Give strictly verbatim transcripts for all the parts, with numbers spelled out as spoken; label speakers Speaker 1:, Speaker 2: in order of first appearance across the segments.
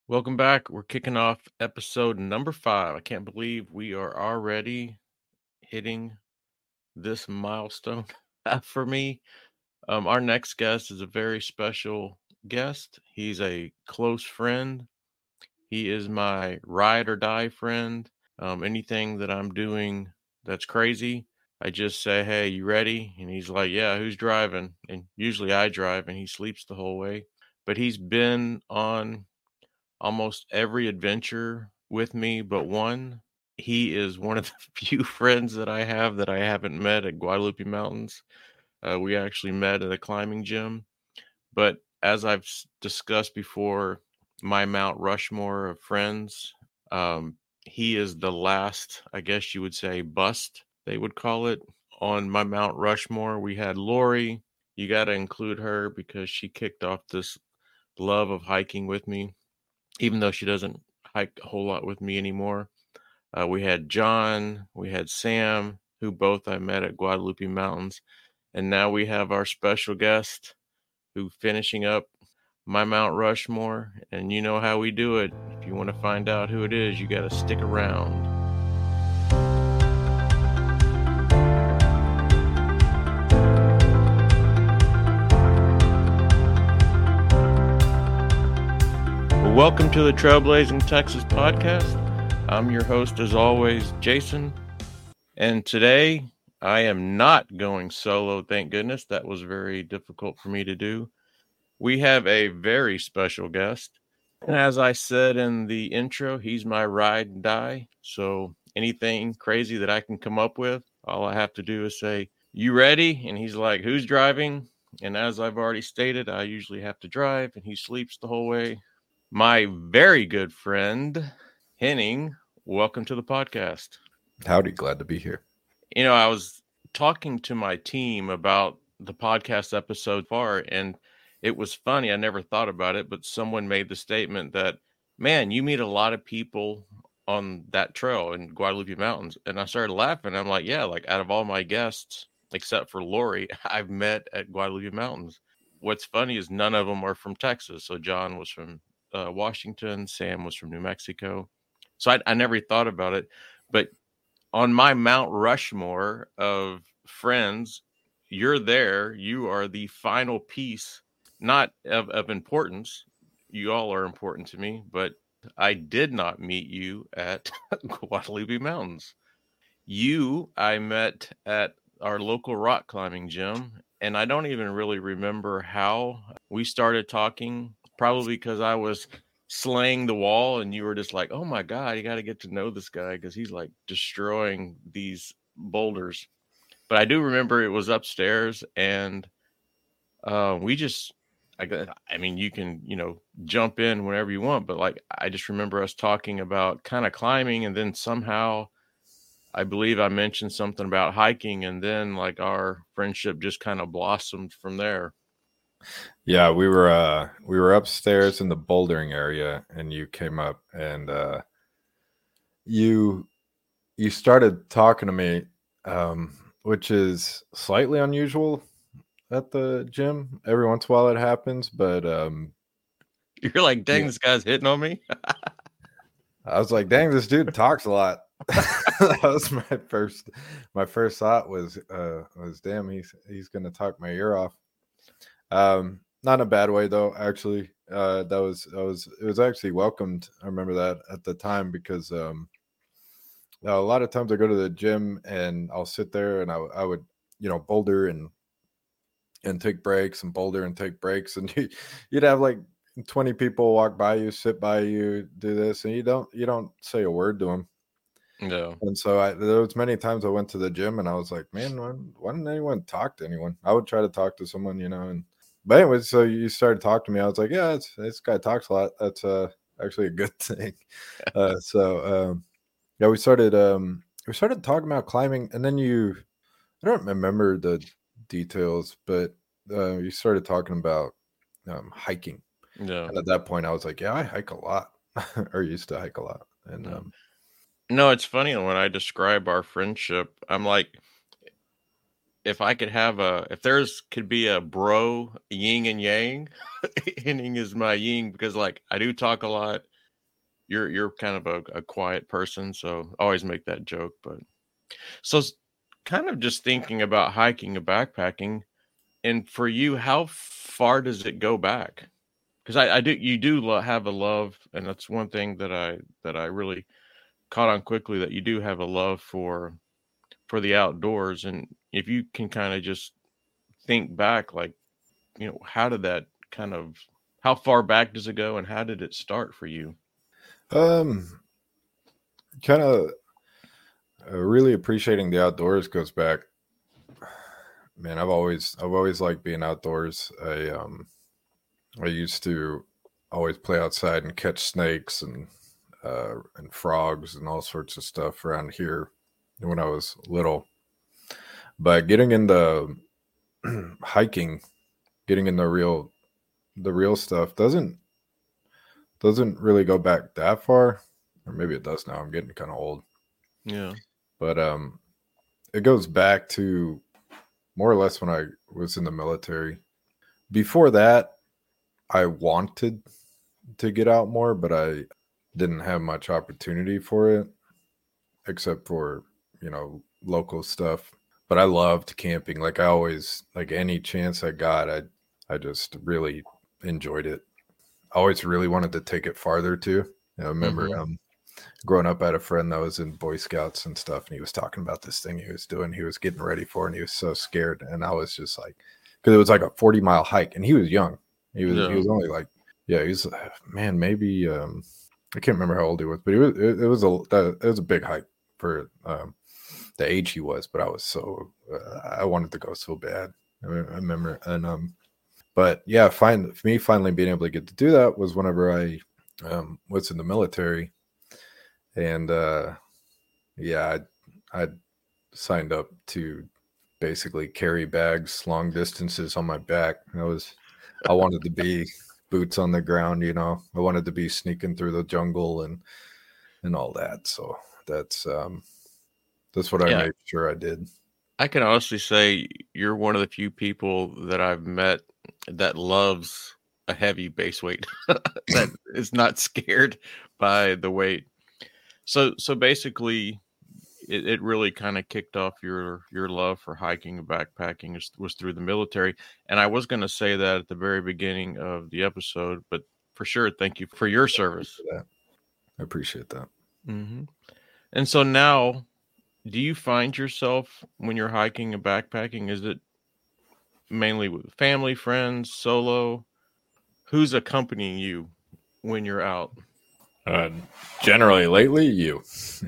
Speaker 1: Welcome back. We're kicking off episode number five. I can't believe we are already hitting this milestone for me. Um, our next guest is a very special guest. He's a close friend. He is my ride or die friend. Um, anything that I'm doing that's crazy, I just say, "Hey, you ready?" And he's like, "Yeah, who's driving?" And usually I drive, and he sleeps the whole way. But he's been on almost every adventure with me but one. He is one of the few friends that I have that I haven't met at Guadalupe Mountains. Uh, we actually met at a climbing gym. But as I've s- discussed before, my Mount Rushmore of friends, um, he is the last, I guess you would say, bust, they would call it. On my Mount Rushmore, we had Lori. You got to include her because she kicked off this love of hiking with me even though she doesn't hike a whole lot with me anymore. Uh, we had John, we had Sam, who both I met at Guadalupe Mountains. And now we have our special guest who finishing up my Mount Rushmore. And you know how we do it. If you want to find out who it is, you got to stick around. Well, welcome to the Trailblazing Texas podcast. I'm your host, as always, Jason. And today I am not going solo, thank goodness. That was very difficult for me to do. We have a very special guest. And as I said in the intro, he's my ride and die. So anything crazy that I can come up with, all I have to do is say, "You ready?" And he's like, "Who's driving?" And as I've already stated, I usually have to drive, and he sleeps the whole way. My very good friend, Henning, welcome to the podcast.
Speaker 2: Howdy, glad to be here.
Speaker 1: You know, I was talking to my team about the podcast episode far, and it was funny. I never thought about it, but someone made the statement that, man, you meet a lot of people on that trail in Guadalupe Mountains. And I started laughing. I'm like, yeah, like out of all my guests, except for Lori, I've met at Guadalupe Mountains. What's funny is none of them are from Texas. So John was from uh, Washington, Sam was from New Mexico. So I, I never thought about it. But on my Mount Rushmore of friends, you're there. You are the final piece, not of, of importance. You all are important to me, but I did not meet you at Guadalupe Mountains. You, I met at our local rock climbing gym, and I don't even really remember how we started talking, probably because I was slaying the wall and you were just like, "Oh my God, you got to get to know this guy because he's like destroying these boulders." But I do remember it was upstairs and uh, we just, I, got- I mean, you can, you know, jump in whenever you want, but like, I just remember us talking about kind of climbing and then somehow I believe I mentioned something about hiking, and then like our friendship just kind of blossomed from there.
Speaker 2: Yeah, we were uh we were upstairs in the bouldering area and you came up and uh you you started talking to me, um, which is slightly unusual at the gym. Every once in a while it happens, but um
Speaker 1: You're like, "Dang,
Speaker 2: yeah,
Speaker 1: this guy's hitting on me."
Speaker 2: I was like, dang, this dude talks a lot. That was my first my first thought was uh was damn, he's he's gonna talk my ear off. Um, not in a bad way though. Actually, uh, that was that was it was actually welcomed. I remember that at the time because um, a lot of times I go to the gym and I'll sit there and I, I would you know boulder and and take breaks and boulder and take breaks and you, you'd have like twenty people walk by you, sit by you, do this, and you don't you don't say a word to them.
Speaker 1: No.
Speaker 2: And so I, there was many times I went to the gym and I was like, man, why, why didn't anyone talk to anyone? I would try to talk to someone, you know. And but anyway, so you started talking to me. I was like, yeah, it's, this guy talks a lot. That's uh, actually a good thing. Uh, so um, yeah, we started um, we started talking about climbing, and then you, I don't remember the details, but uh, you started talking about um, hiking.
Speaker 1: No.
Speaker 2: And at that point, I was like, yeah, I hike a lot, or used to hike a lot, and
Speaker 1: No.
Speaker 2: um,
Speaker 1: No, it's funny when I describe our friendship, I'm like, if I could have a, if there's could be a bro yin and yang, Henning is my yin because like I do talk a lot. you're you're kind of a, a quiet person, so I always make that joke. But so s- kind of just thinking about hiking and backpacking, and for you, how far does it go back? Because I, I do you do lo- have a love, and that's one thing that I that I really caught on quickly, that you do have a love for for the outdoors. And if you can kind of just think back, like, you know, how did that kind of, how far back does it go, and how did it start for you?
Speaker 2: Um, kind of uh, really appreciating the outdoors goes back. Man, I've always I've always liked being outdoors. I um I used to always play outside and catch snakes and uh and frogs and all sorts of stuff around here when I was little. But getting into hiking, getting into real the real stuff doesn't doesn't really go back that far. Or maybe it does now. I'm getting kind of old.
Speaker 1: Yeah.
Speaker 2: But um it goes back to more or less when I was in the military. Before that, I wanted to get out more, but I didn't have much opportunity for it, except for, you know, local stuff. But I loved camping. Like I always, like any chance I got, I, I just really enjoyed it. I always really wanted to take it farther too. I remember
Speaker 1: Mm-hmm.
Speaker 2: um, growing up, I had a friend that was in Boy Scouts and stuff, and he was talking about this thing he was doing. He was getting ready for, it, and he was so scared. And I was just like, because it was like a forty mile hike, and he was young. He was he
Speaker 1: Yeah.
Speaker 2: was only like, yeah, he's man, maybe um, I can't remember how old he was, but he was it, it was a it was a big hike for um, the age he was. But I was so uh, I wanted to go so bad. I, mean, I remember, and um, but yeah, find for me finally being able to get to do that was whenever I um was in the military. And uh, yeah, I, I signed up to basically carry bags long distances on my back. I was, I wanted to be boots on the ground, you know. I wanted to be sneaking through the jungle and and all that. So that's um, that's what I
Speaker 1: Yeah.
Speaker 2: made sure I did.
Speaker 1: I can honestly say you're one of the few people that I've met that loves a heavy base weight, that is not scared by the weight. So, so basically, it, it really kind of kicked off your your love for hiking and backpacking was, was through the military. And I was going to say that at the very beginning of the episode, but for sure, thank you for your service.
Speaker 2: That. I appreciate that.
Speaker 1: Hmm. And so now, do you find yourself when you're hiking and backpacking? Is it mainly with family, friends, solo? Who's accompanying you when you're out?
Speaker 2: Uh, generally, lately, you.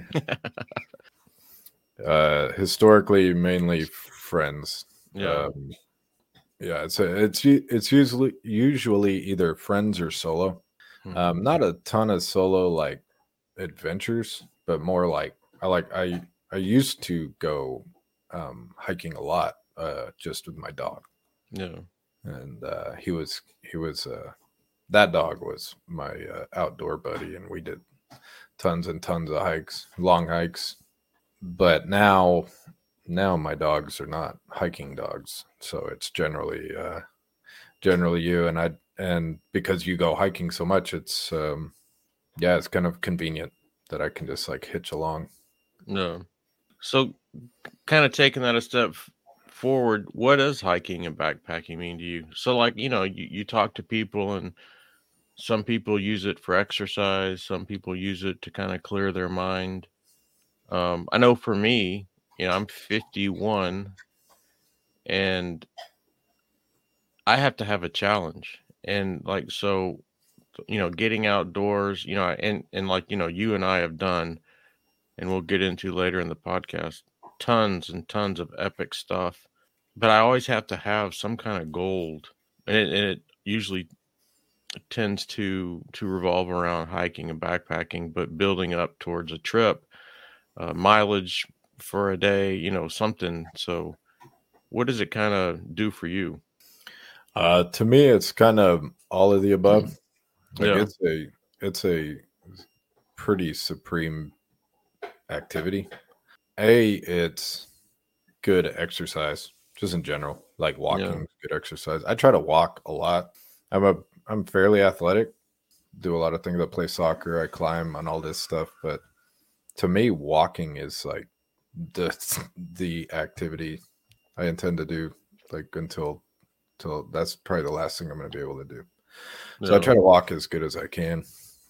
Speaker 2: uh, historically, mainly friends.
Speaker 1: Yeah.
Speaker 2: Um, Yeah, it's a, it's u- it's usually usually either friends or solo.
Speaker 1: Hmm.
Speaker 2: Um, not a ton of solo like adventures, but more like I like I I used to go um, hiking a lot, uh, just with my dog,
Speaker 1: Yeah.
Speaker 2: and uh, he was he was uh, that dog was my uh, outdoor buddy, and we did tons and tons of hikes, long hikes. But now now my dogs are not hiking dogs, so it's generally. Uh, generally you and I and because you go hiking so much, it's um yeah, it's kind of convenient that I can just like hitch along.
Speaker 1: No. So, kind of taking that a step f- forward, what does hiking and backpacking mean to you? So, like, you know, you, you talk to people, and some people use it for exercise, some people use it to kind of clear their mind. Um, I know for me, you know, I'm fifty-one, and I have to have a challenge. And like, so, you know, getting outdoors, you know, and, and like, you know, you and I have done, and we'll get into later in the podcast, tons and tons of epic stuff. But I always have to have some kind of gold, and it, and it usually tends to to revolve around hiking and backpacking, but building up towards a trip, uh, mileage for a day, you know, something. So, what does it kind of do for you?
Speaker 2: Uh to me it's kind of all of the above. Like
Speaker 1: Yeah,
Speaker 2: it's a it's a pretty supreme activity. A, it's good exercise just in general. Like
Speaker 1: yeah,
Speaker 2: walking is good exercise. I try to walk a lot. I'm a I'm fairly athletic, do a lot of things. I play soccer, I climb, and all this stuff. But to me, walking is like the the activity I intend to do, like until till that's probably the last thing I'm going to be able to do. So I
Speaker 1: Yeah.
Speaker 2: try to walk as good as I can.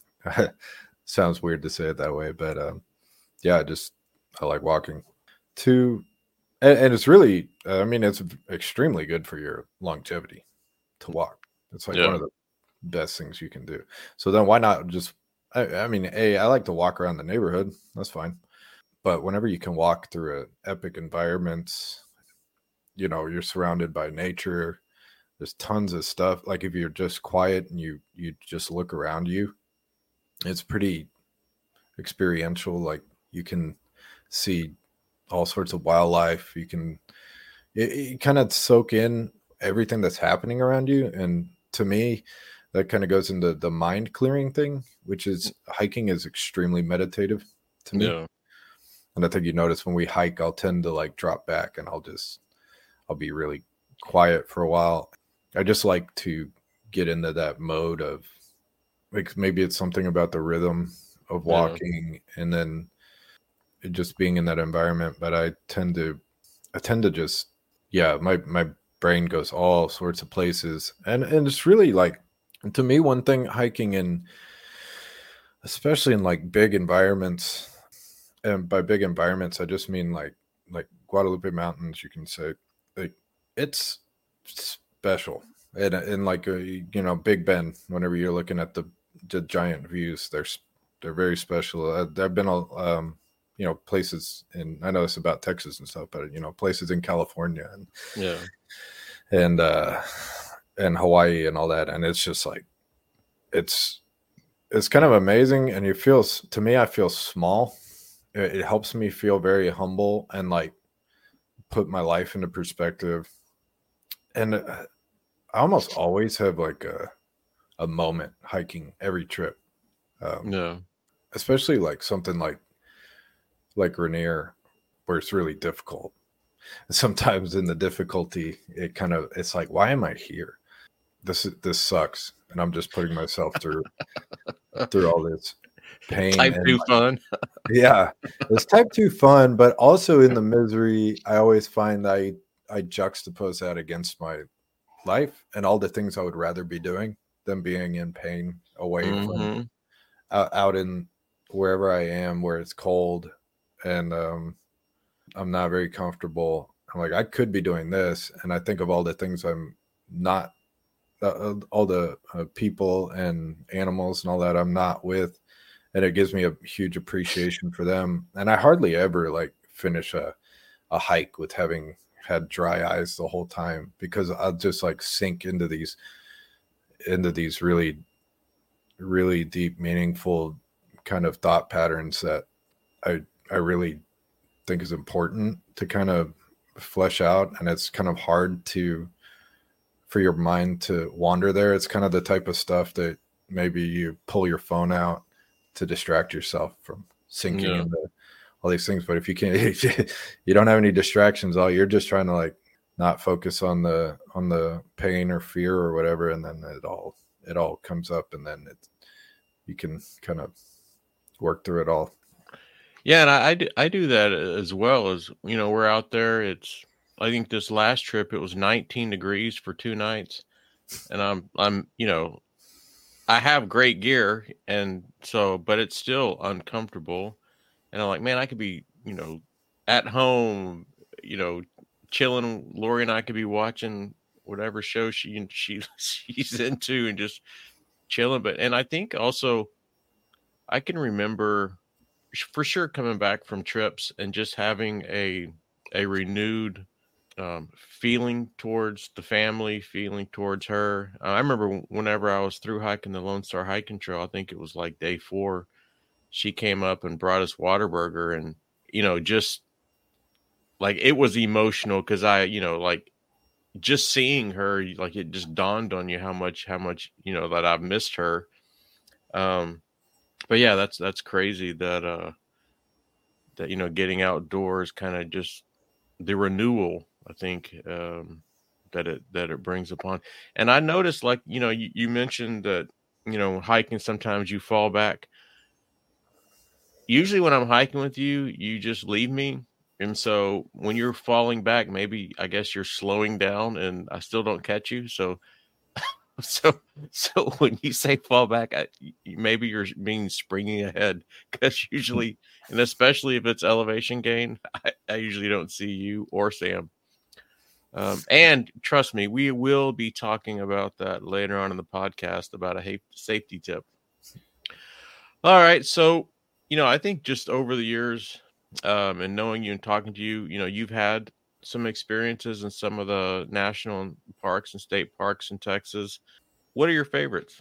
Speaker 2: Sounds weird to say it that way, but um, yeah, I just I like walking. To and, and it's really, I mean, it's extremely good for your longevity to walk. It's like one
Speaker 1: Yeah.
Speaker 2: of the best things you can do. So then why not just? I, I mean, a I like to walk around the neighborhood. That's fine. But whenever you can walk through an epic environment, you know, you're surrounded by nature. There's tons of stuff. Like if you're just quiet and you you just look around you, it's pretty experiential. Like you can see all sorts of wildlife. You can it, it kind of soak in everything that's happening around you. And to me, that kind of goes into the mind clearing thing, which is hiking is extremely meditative to me.
Speaker 1: Yeah.
Speaker 2: And I think you notice when we hike, I'll tend to like drop back and I'll just I'll be really quiet for a while. I just like to get into that mode of like maybe it's something about the rhythm of
Speaker 1: Yeah.
Speaker 2: walking and then it just being in that environment. But I tend to I tend to just yeah, my my brain goes all sorts of places. And and it's really like to me one thing hiking in especially in like big environments, and by big environments I just mean like like Guadalupe Mountains, you can say like it's special. And in like a you know Big Bend, whenever you're looking at the the giant views, they're s- they're very special. Uh, there've been a um you know places in I know it's about Texas and stuff, but you know places in California and
Speaker 1: Yeah.
Speaker 2: and uh and Hawaii and all that, and it's just like it's it's kind of amazing. And you feel s- to me I feel small. It, it helps me feel very humble and like put my life into perspective. And uh, I almost always have like a a moment hiking every trip, um,
Speaker 1: Yeah.
Speaker 2: especially like something like like Rainier, where it's really difficult. Sometimes in the difficulty, it kind of it's like, why am I here? This is this sucks, and I'm just putting myself through through all this pain
Speaker 1: Type
Speaker 2: and
Speaker 1: two
Speaker 2: like,
Speaker 1: fun.
Speaker 2: yeah, it's type two fun, but also in the misery, I always find I I juxtapose that against my life and all the things I would rather be doing than being in pain away from
Speaker 1: Mm-hmm.
Speaker 2: out, out in wherever I am where it's cold and um, I'm not very comfortable. I'm like, I could be doing this. And I think of all the things I'm not, uh, all the uh, people and animals and all that I'm not with. And it gives me a huge appreciation for them. And I hardly ever like finish a, a hike with having had dry eyes the whole time because I'll just like sink into these, into these really, really deep, meaningful kind of thought patterns that I I really think is important to kind of flesh out, and it's kind of hard to for your mind to wander there. It's kind of the type of stuff that maybe you pull your phone out to distract yourself from sinking
Speaker 1: Yeah.
Speaker 2: into all these things. But if you can't, you don't have any distractions. All you're just trying to like not focus on the on the pain or fear or whatever, and then it all it all comes up, and then it you can kind of work through it all.
Speaker 1: Yeah, and I, I do I do that as well. As you know, we're out there. It's I think this last trip it was nineteen degrees for two nights, and I'm I'm you know I have great gear, and so but it's still uncomfortable. And I'm like, man, I could be you know at home, you know, chilling. Lori and I could be watching whatever show she she she's into and just chilling. But and I think also I can remember for sure coming back from trips and just having a a renewed um, feeling towards the family, feeling towards her. Uh, I remember whenever I was through hiking the Lone Star Hiking Trail, I think it was like day four, she came up and brought us Whataburger, and you know, just like it was emotional because I, you know, like just seeing her, like it just dawned on you how much, how much, you know, that I've missed her. Um, but yeah, that's that's crazy that uh that you know getting outdoors kind of just the renewal I think um that it that it brings upon. And I noticed like you know you, you mentioned that you know, hiking, sometimes you fall back. Usually when I'm hiking with you, you just leave me. And so when you're falling back, maybe I guess you're slowing down and I still don't catch you. So so so when you say fall back, I, maybe you're being springing ahead, because usually, and especially if it's elevation gain, I, I usually don't see you or Sam. Um, and trust me, we will be talking about that later on in the podcast about a ha- safety tip. All right. So, you know, I think just over the years, um, and knowing you and talking to you, you know, you've had some experiences in some of the national parks and state parks in Texas. What are your favorites?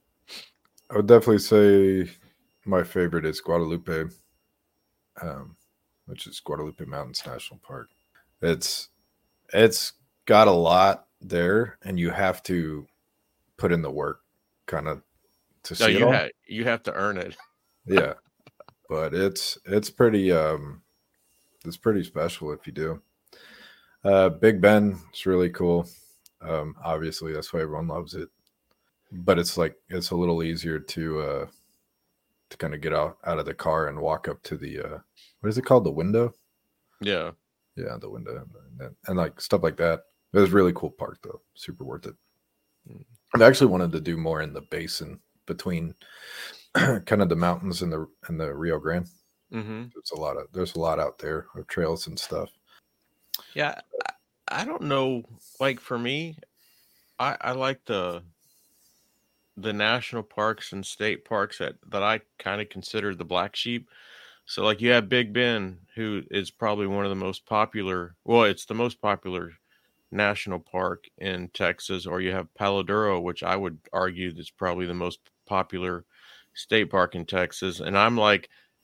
Speaker 2: I would definitely say my favorite is Guadalupe, um, which is Guadalupe Mountains National Park. It's it's got a lot there, and you have to put in the work, kind of, to
Speaker 1: No,
Speaker 2: see it
Speaker 1: you
Speaker 2: all.
Speaker 1: have you have to earn it.
Speaker 2: Yeah, but it's it's pretty um, it's pretty special if you do. Uh, Big Ben, it's really cool. Um, obviously, that's why everyone loves it. But it's like it's a little easier to uh, to kind of get out out of the car and walk up to the uh, what is it called, the window?
Speaker 1: Yeah.
Speaker 2: Yeah, the window, and, and, and like stuff like that. It was a really cool park though, super worth it.
Speaker 1: Mm.
Speaker 2: I actually wanted to do more in the basin between kind of the mountains and the and the Rio Grande.
Speaker 1: Mm-hmm.
Speaker 2: There's a lot of there's a lot out there of trails and stuff.
Speaker 1: Yeah, I, I don't know. Like for me, I, I like the the national parks and state parks that, that I kind of consider the black sheep. So like you have Big Bend, who is probably one of the most popular, well, it's the most popular national park in Texas, or you have Palo Duro, which I would argue is probably the most popular state park in Texas. And I'm like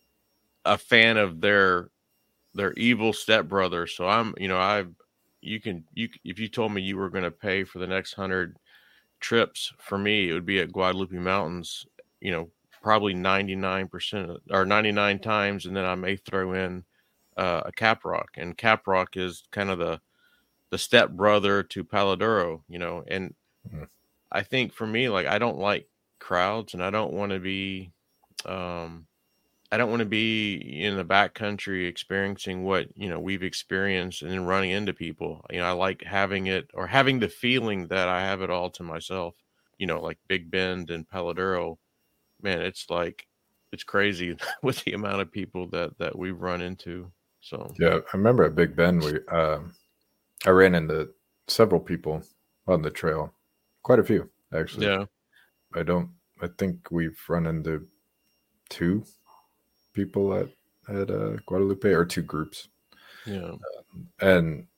Speaker 1: a fan of their their evil stepbrother. So I'm, you know, I you can you if you told me you were going to pay for the next hundred trips, for me it would be at Guadalupe Mountains, you know, probably ninety-nine percent or ninety-nine times, and then I may throw in uh, a Caprock, and Caprock is kind of the the step brother to Palo Duro, you know. And
Speaker 2: Mm-hmm.
Speaker 1: I think for me, like, I don't like crowds, and I don't want to be um I don't want to be in the backcountry experiencing what, you know, we've experienced and then running into people. You know, I like having it, or having the feeling that I have it all to myself. You know, like Big Bend and Palo Duro, man, it's like it's crazy with the amount of people that that we've run into. So
Speaker 2: Yeah, I remember at Big Ben, we um, I ran into several people on the trail, quite a few actually.
Speaker 1: yeah,
Speaker 2: I don't. I think we've run into two people at at uh, Guadalupe, or two groups,
Speaker 1: yeah,
Speaker 2: and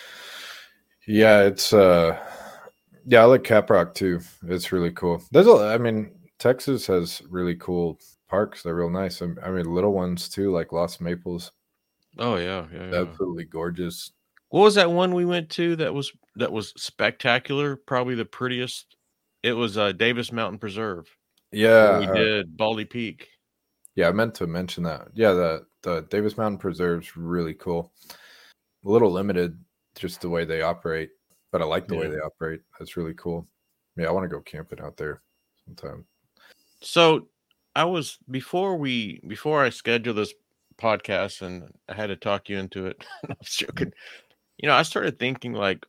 Speaker 2: yeah, it's uh, yeah, I like Caprock too. It's really cool. There's a, I mean, Texas has really cool parks. They're real nice. I I mean, little ones too, like Lost Maples,
Speaker 1: oh yeah, yeah, yeah.
Speaker 2: absolutely gorgeous.
Speaker 1: What was that one we went to that was that was spectacular? Probably the prettiest. It was uh, Davis Mountain Preserve when we
Speaker 2: Yeah, uh,
Speaker 1: did Baldy Peak.
Speaker 2: yeah, I meant to mention that. Yeah, the the Davis Mountain Preserve's really cool. A little limited, just the way they operate, but I like the way
Speaker 1: Yeah.
Speaker 2: they operate. That's really cool. Yeah, I want to go camping out there sometime.
Speaker 1: So I was before we before I scheduled this podcast, and I had to talk you into it. I was joking. You know, I started thinking like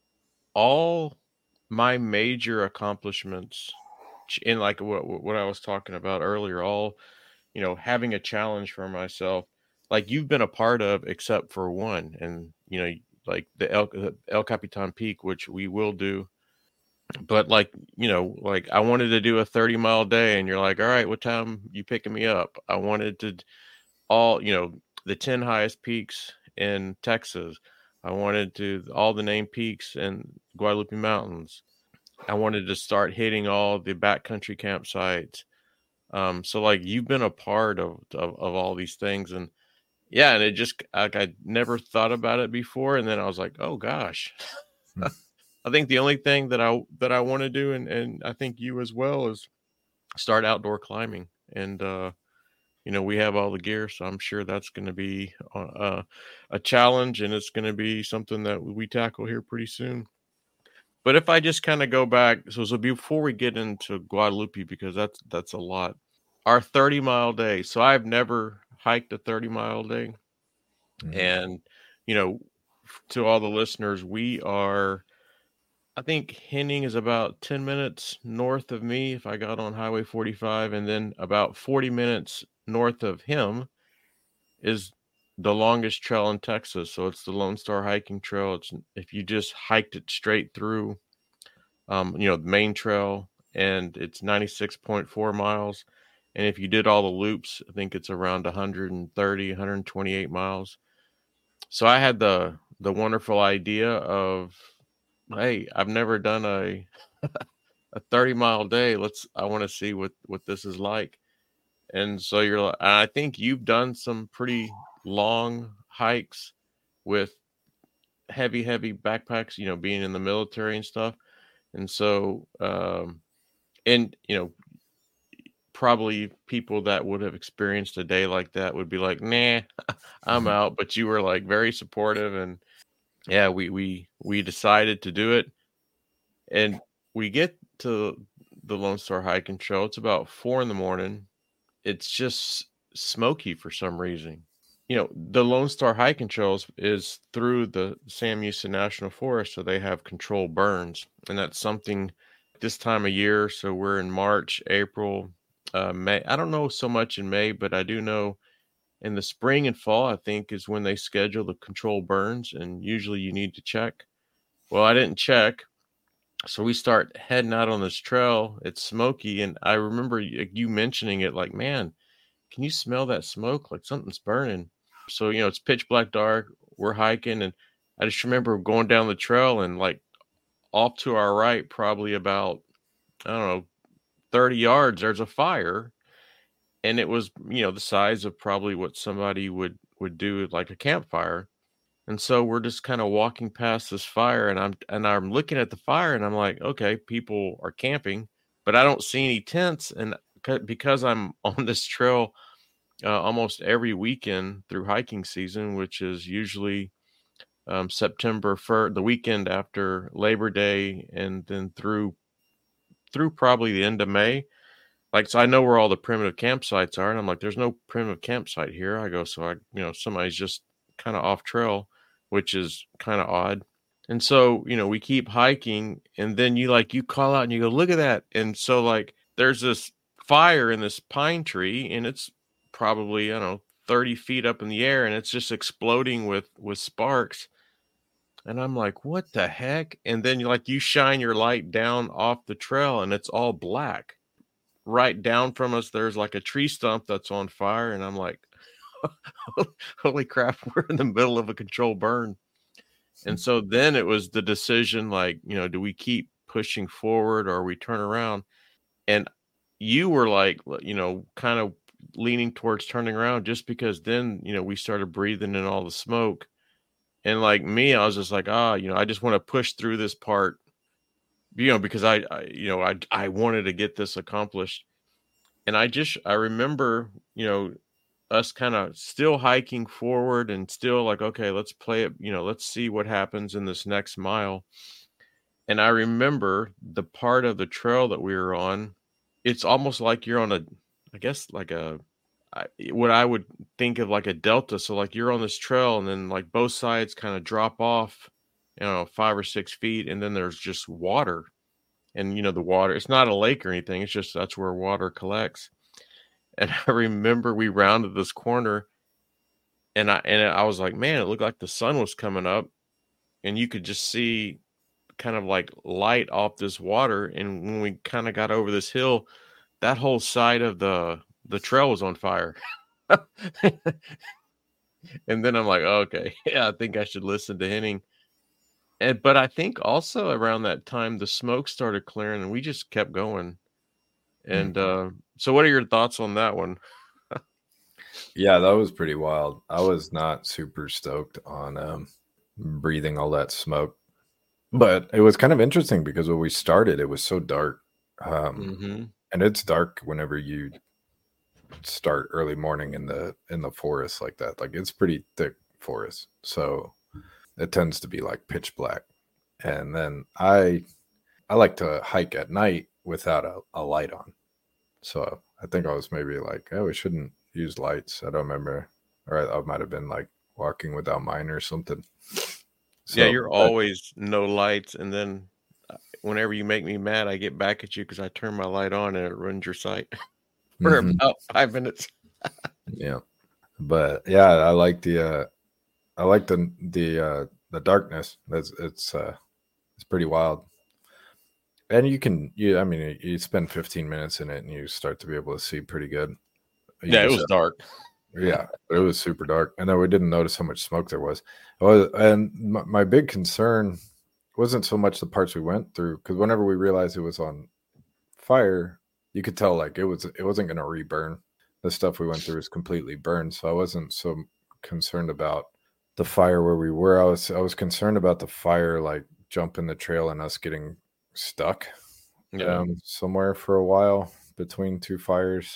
Speaker 1: all my major accomplishments ch- in like what what I was talking about earlier, all, you know, having a challenge for myself, like you've been a part of, except for one, and you know, like the El, the El Capitan Peak, which we will do. But like, you know, like I wanted to do a thirty mile day, and you're like, all right, what time you picking me up? I wanted to d- all, you know, the ten highest peaks in Texas. I wanted to all the named peaks in Guadalupe Mountains. I wanted to start hitting all the backcountry campsites. Um, so like you've been a part of, of of all these things, and yeah, and it just like I never thought about it before, and then I was like, oh gosh.
Speaker 2: Hmm.
Speaker 1: I think the only thing that I that I want to do, and and I think you as well, is start outdoor climbing. And uh, you know, we have all the gear, so I'm sure that's going to be uh, a challenge, and it's going to be something that we tackle here pretty soon. But if I just kind of go back, so, so before we get into Guadalupe, because that's that's a lot, our thirty mile day. So I've never hiked a thirty mile day. Mm-hmm. And, you know, to all the listeners, we are, I think Henning is about ten minutes north of me if I got on Highway forty-five, and then about forty minutes north of him is the longest trail in Texas. So it's the Lone Star Hiking Trail. It's if you just hiked it straight through, um, you know, the main trail, and it's ninety-six point four miles. And if you did all the loops, I think it's around one thirty, one twenty-eight miles. So I had the the wonderful idea of, hey, I've never done a a thirty mile day. Let's I want to see what what this is like. And so you're like, I think you've done some pretty long hikes with heavy, heavy backpacks, you know, being in the military and stuff. And so, um, and, you know, probably people that would have experienced a day like that would be like, nah, I'm out. But you were like very supportive. And yeah, we, we, we decided to do it. And we get to the Lone Star Hiking Trail. It's about four in the morning. It's just smoky for some reason. You know, the Lone Star Hiking Trails is through the Sam Houston National Forest, so they have controlled burns. And that's something this time of year. So we're in March, April, uh, May. I don't know so much in May, but I do know in the spring and fall, I think, is when they schedule the controlled burns. And usually you need to check. Well, I didn't check. So we start heading out on this trail. It's smoky. And I remember you mentioning it like, man, can you smell that smoke? Like something's burning. So, you know, it's pitch black dark. We're hiking. And I just remember going down the trail and like off to our right, probably about, I don't know, thirty yards, there's a fire. And it was, you know, the size of probably what somebody would, would do like a campfire. And so we're just kind of walking past this fire, and I'm and I'm looking at the fire, and I'm like, okay, people are camping, but I don't see any tents. And because I'm on this trail uh, almost every weekend through hiking season, which is usually um, September first, the weekend after Labor Day, and then through through probably the end of May. Like, so I know where all the primitive campsites are, and I'm like, there's no primitive campsite here. I go, so I, you know, somebody's just kind of off trail, which is kind of odd. And so, you know, we keep hiking, and then you like, you call out and you go, look at that. And so like, there's this fire in this pine tree, and it's probably, I don't know, thirty feet up in the air, and it's just exploding with, with sparks. And I'm like, what the heck? And then you like, you shine your light down off the trail, and it's all black. Right down from us, there's like a tree stump that's on fire. And I'm like, holy crap, we're in the middle of a controlled burn. And so then it was the decision, like, you know, do we keep pushing forward or we turn around? And you were like, you know, kind of leaning towards turning around, just because then, you know, we started breathing in all the smoke. And like me, I was just like, ah, you know, I just want to push through this part, you know, because I, I you know, I, I wanted to get this accomplished. And I just, I remember, you know, us kind of still hiking forward and still like, okay, let's play it, you know, let's see what happens in this next mile. And I remember the part of the trail that we were on, it's almost like you're on a, I guess like a, I, what I would think of like a delta. So like you're on this trail, and then like both sides kind of drop off, you know, five or six feet. And then there's just water. And, you know, the water, it's not a lake or anything. It's just, that's where water collects. And I remember we rounded this corner, and I, and I was like, man, it looked like the sun was coming up, and you could just see kind of like light off this water. And when we kind of got over this hill, that whole side of the, the trail was on fire. And then I'm like, oh, okay, yeah, I think I should listen to Henning. And, but I think also around that time, the smoke started clearing, and we just kept going. And uh, so what are your thoughts on that one?
Speaker 2: Yeah, that was pretty wild. I was not super stoked on um, breathing all that smoke. But it was kind of interesting because when we started, it was so dark. Um, mm-hmm. And it's dark whenever you start early morning in the in the forest like that. Like, it's pretty thick forest. So it tends to be like pitch black. And then I I like to hike at night without a, a light on. So I think I was maybe like, oh, we shouldn't use lights. I don't remember. Or I, I might have been like walking without mine or something.
Speaker 1: Yeah,
Speaker 2: So,
Speaker 1: you're
Speaker 2: but,
Speaker 1: always no lights, and then uh, whenever you make me mad, I get back at you because I turn my light on and it ruins your sight for
Speaker 2: mhm,
Speaker 1: about five minutes.
Speaker 2: yeah. But yeah, I like the uh I like the the uh the darkness. It's it's uh it's pretty wild. And you can you I mean you you spend fifteen minutes in it and you start to be able to see pretty good. You
Speaker 1: Yeah, it
Speaker 2: just
Speaker 1: was dark.
Speaker 2: Yeah, but it was super dark, and then we didn't notice how much smoke there was. Oh, and my, my big concern wasn't so much the parts we went through, because whenever we realized it was on fire, you could tell like it was it wasn't going to reburn. The stuff we went through was completely burned, so I wasn't so concerned about the fire where we were. I was I was concerned about the fire like jumping the trail and us getting stuck
Speaker 1: Yeah.
Speaker 2: um, somewhere for a while between two fires.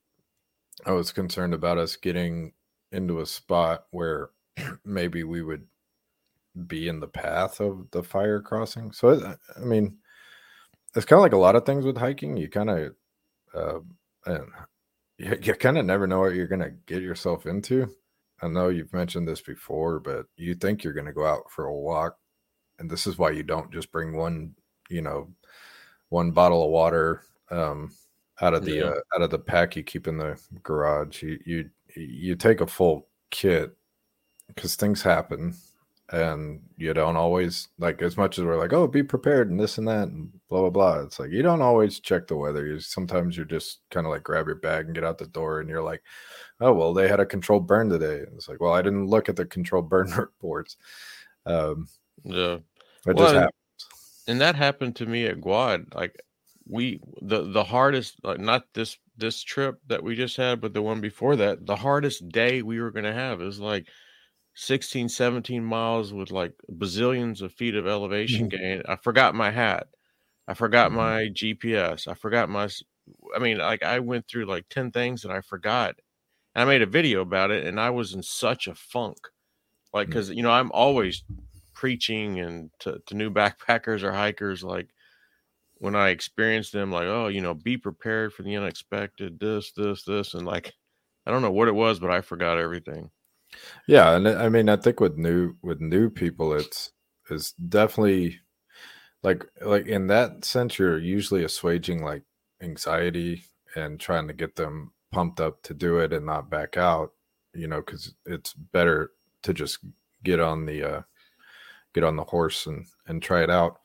Speaker 2: I was concerned about us getting into a spot where maybe we would be in the path of the fire crossing. So, it, I mean, it's kind of like a lot of things with hiking. You kind of, uh, and you, you kind of never know what you're going to get yourself into. I know you've mentioned this before, but you think you're going to go out for a walk. And this is why you don't just bring one, you know, one bottle of water um, out of the
Speaker 1: Yeah.
Speaker 2: uh, out of the pack you keep in the garage. You you you take a full kit because things happen, and you don't always like as much as we're like, oh, be prepared and this and that and blah blah blah. It's like you don't always check the weather. You sometimes you're just kind of like grab your bag and get out the door, and you're like, oh well, they had a controlled burn today. It's like, well, I didn't look at the controlled burn reports. Um,
Speaker 1: Yeah.
Speaker 2: it just
Speaker 1: Well, and,
Speaker 2: happens.
Speaker 1: and that happened to me at Guad. Like we the the hardest like not this this trip that we just had, but the one before that, the hardest day we were gonna have is like sixteen, seventeen miles with like bazillions of feet of elevation
Speaker 2: Mhm.
Speaker 1: gain. I forgot my hat. I forgot
Speaker 2: Mhm.
Speaker 1: my G P S. I forgot my s- I mean, like I went through like ten things that I forgot. And I made a video about it and I was in such a funk. Like cuz you know, I'm always preaching and to, to new backpackers or hikers like when I experience them like, oh, you know, be prepared for the unexpected, this, this, this and like I don't know what it was, but I forgot everything.
Speaker 2: Yeah, and I mean, I think with new with new people, it's is definitely like like in that sense, you're usually assuaging like anxiety and trying to get them pumped up to do it and not back out. You know, because it's better to just get on the uh, get on the horse and and try it out.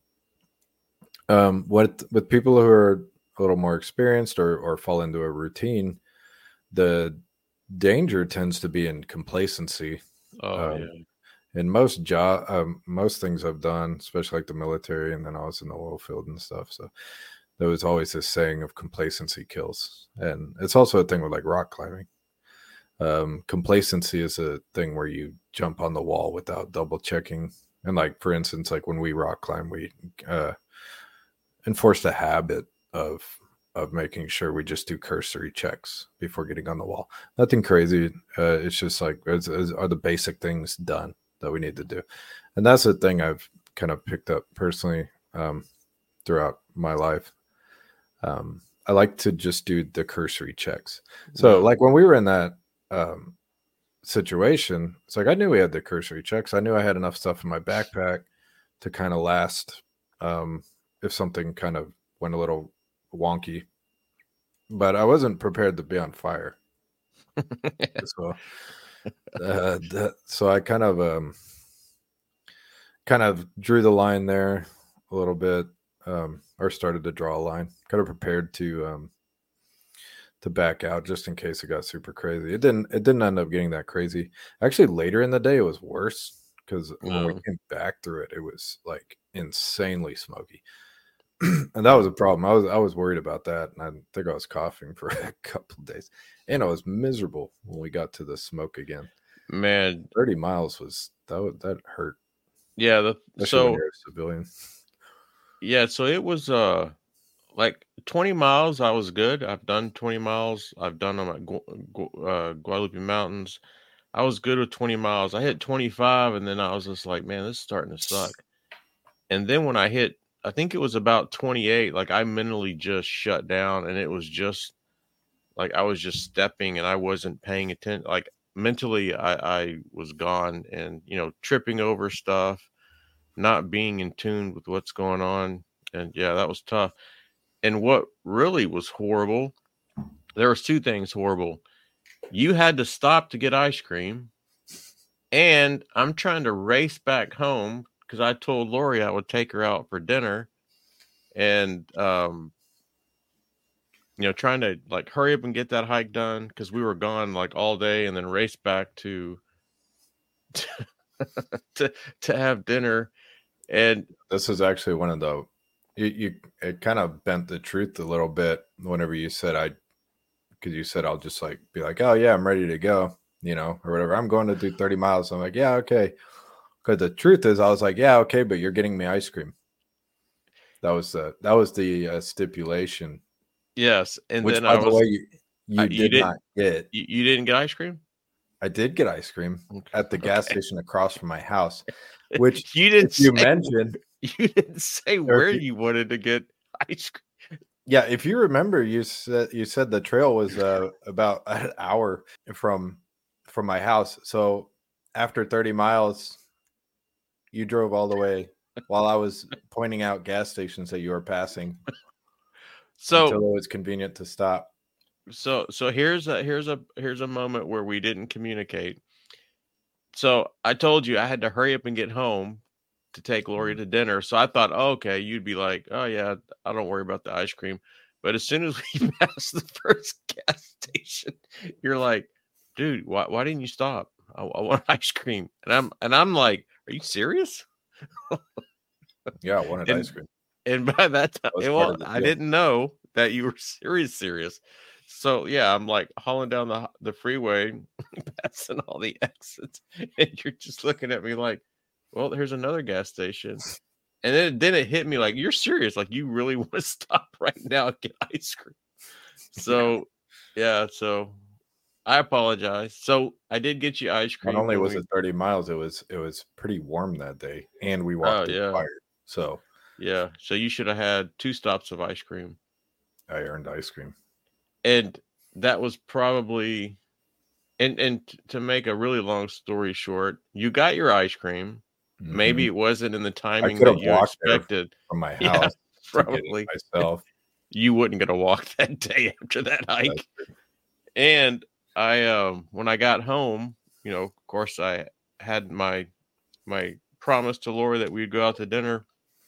Speaker 2: Um, what with people who are a little more experienced or or fall into a routine, the danger tends to be in complacency.
Speaker 1: Oh
Speaker 2: Um,
Speaker 1: yeah.
Speaker 2: in most job, um, most things I've done, especially like the military, and then I was in the oil field and stuff. So there was always this saying of complacency kills, and it's also a thing with like rock climbing. Um, complacency is a thing where you jump on the wall without double checking. And like for instance, like when we rock climb, we uh, enforce the habit of of making sure we just do cursory checks before getting on the wall. Nothing crazy. Uh, it's just like it's, it's, are the basic things done that we need to do, and that's the thing I've kind of picked up personally um, throughout my life. Um, I like to just do the cursory checks. So,
Speaker 1: Yeah.
Speaker 2: like when we were in that um, situation, it's like I knew we had the cursory checks. I knew I had enough stuff in my backpack to kind of last um, if something kind of went a little wonky, but I wasn't prepared to be on fire. So, uh, that, so I kind of um, kind of drew the line there a little bit, um, or started to draw a line. Kind of prepared to um, to back out just in case it got super crazy. It didn't. It didn't end up getting that crazy. Actually, later in the day, it was worse because when we
Speaker 1: Yeah.
Speaker 2: came back through it, it was like insanely smoky. And that was a problem. I was I was worried about that, and I think I was coughing for a couple of days, and I was miserable when we got to the smoke again.
Speaker 1: Man,
Speaker 2: Thirty miles was that would, that hurt,
Speaker 1: yeah, the
Speaker 2: especially when
Speaker 1: so
Speaker 2: you're a civilian.
Speaker 1: yeah, so it was uh like twenty miles I was good. I've done twenty miles. I've done them at Gu- Gu- uh, Guadalupe Mountains. I was good with twenty miles. I hit twenty-five and then I was just like, man, this is starting to suck. And then when I hit, I think it was about twenty-eight, like I mentally just shut down, and it was just like I was just stepping and I wasn't paying attention. Like mentally, I, I was gone, and, you know, tripping over stuff, not being in tune with what's going on. And yeah, that was tough. And what really was horrible, there was two things horrible. You had to stop to get ice cream, and I'm trying to race back home because I told Lori I would take her out for dinner, and um, you know, trying to like hurry up and get that hike done because we were gone like all day, and then race back to to to have dinner. And
Speaker 2: this is actually one of the you, you it kind of bent the truth a little bit whenever you said I because you said I'll just like be like, oh yeah, I'm ready to go, you know, or whatever. I'm going to do thirty miles. I'm like, yeah, okay. Because the truth is, I was like, yeah, okay, but you're getting me ice cream. That was the that was the uh, stipulation.
Speaker 1: Yes, and
Speaker 2: which,
Speaker 1: then
Speaker 2: by
Speaker 1: I
Speaker 2: the
Speaker 1: was
Speaker 2: way, you, you
Speaker 1: I,
Speaker 2: did
Speaker 1: you didn't
Speaker 2: not get.
Speaker 1: you, you didn't get ice cream.
Speaker 2: I did get ice cream
Speaker 1: Okay.
Speaker 2: at the gas
Speaker 1: Okay.
Speaker 2: station across from my house, which
Speaker 1: you didn't.
Speaker 2: You
Speaker 1: say,
Speaker 2: mentioned
Speaker 1: you didn't say where you, you wanted to get ice cream.
Speaker 2: Yeah, if you remember, you said you said the trail was uh, about an hour from from my house. So after thirty miles, you drove all the way while I was pointing out gas stations that you were passing.
Speaker 1: So
Speaker 2: until it was convenient to stop.
Speaker 1: So so here's a here's a here's a moment where we didn't communicate. So I told you I had to hurry up and get home to take Lori to dinner. So I thought, oh, okay, you'd be like, oh yeah, I don't worry about the ice cream. But as soon as we passed the first gas station, you're like, dude, why why didn't you stop? I, I want ice cream. And I'm and I'm like, are you serious?
Speaker 2: Yeah, I wanted
Speaker 1: and,
Speaker 2: ice cream.
Speaker 1: And by that time,
Speaker 2: that
Speaker 1: well, I didn't know that you were serious, serious. So yeah, I'm like hauling down the the freeway, passing all the exits, and you're just looking at me like, well, here's another gas station. And then, then it hit me like, you're serious. Like, you really want to stop right now and get ice cream. So, yeah. yeah, so I apologize. So I did get you ice cream.
Speaker 2: Not only was
Speaker 1: we...
Speaker 2: it thirty miles, it was it was pretty warm that day, and we walked
Speaker 1: oh,
Speaker 2: in
Speaker 1: yeah.
Speaker 2: fire. So
Speaker 1: yeah, so you should have had two stops of ice cream.
Speaker 2: I earned ice cream,
Speaker 1: and that was probably, and and to make a really long story short, you got your ice cream. Mm-hmm. Maybe it wasn't in the timing that you expected
Speaker 2: from my house.
Speaker 1: Yeah, probably
Speaker 2: myself.
Speaker 1: You wouldn't get a walk that day after that hike. And I, um, when I got home, you know, of course, I had my my promise to Laura that we'd go out to dinner.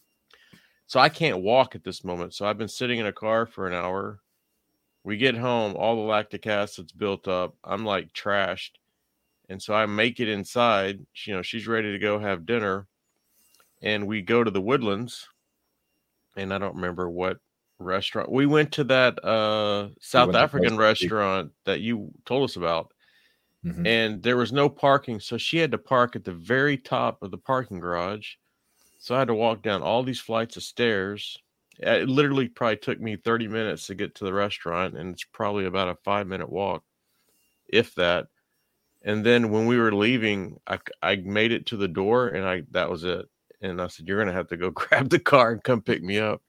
Speaker 1: So I can't walk at this moment. So I've been sitting in a car for an hour. We get home, all the lactic acid's built up. I'm like trashed. And so I make it inside. You know, she's ready to go have dinner. And we go to the Woodlands. And I don't remember what restaurant. We went to that uh, South African restaurant that you told us about. Mm-hmm. And there was no parking. So she had to park at the very top of the parking garage. So I had to walk down all these flights of stairs. It literally probably took me thirty minutes to get to the restaurant, and it's probably about a five minute walk, if that. And then when we were leaving, I, I made it to the door, and I that was it. And I said, you're going to have to go grab the car and come pick me up.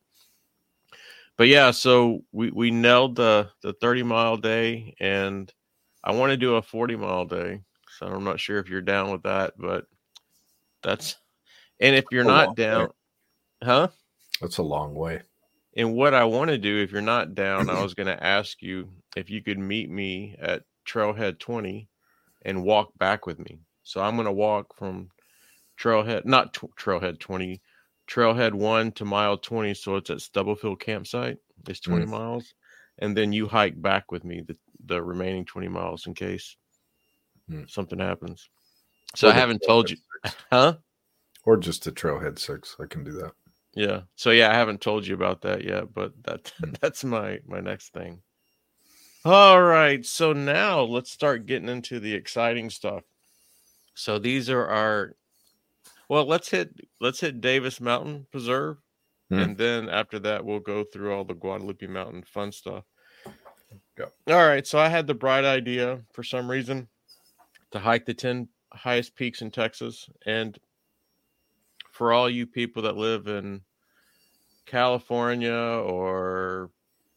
Speaker 1: But yeah, so we, we nailed the, the thirty mile day, and I want to do a forty mile day. So I'm not sure if you're down with that, but that's, and if you're not down, huh?
Speaker 2: That's a long way.
Speaker 1: And what I want to do, if you're not down, I was going to ask you if you could meet me at Trailhead twenty and walk back with me. So I'm going to walk from Trailhead, not t- Trailhead twenty, Trailhead one to mile twenty. So it's at Stubblefield campsite. It's twenty mm. miles. And then you hike back with me the, the remaining twenty miles in case mm. something happens. So or I haven't told you, six. huh?
Speaker 2: Or just a Trailhead six. I can do that.
Speaker 1: Yeah. So yeah, I haven't told you about that yet, but that that's my my next thing. All right. So now let's start getting into the exciting stuff. So these are our well, let's hit let's hit Davis Mountain Preserve. Hmm. And then after that we'll go through all the Guadalupe Mountain fun stuff.
Speaker 2: Go.
Speaker 1: All right. So I had the bright idea for some reason to hike the ten highest peaks in Texas. And for all you people that live in California or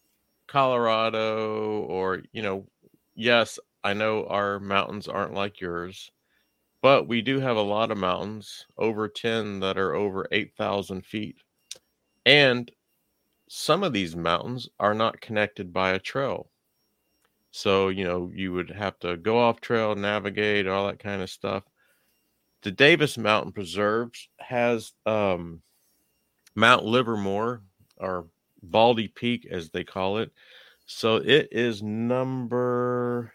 Speaker 1: Colorado, or, you know, yes, I know our mountains aren't like yours, but we do have a lot of mountains, over ten that are over eight thousand feet. And some of these mountains are not connected by a trail. So, you know, you would have to go off trail, navigate, all that kind of stuff. The Davis Mountain Preserves has um, Mount Livermore, or Baldy Peak, as they call it. So it is number,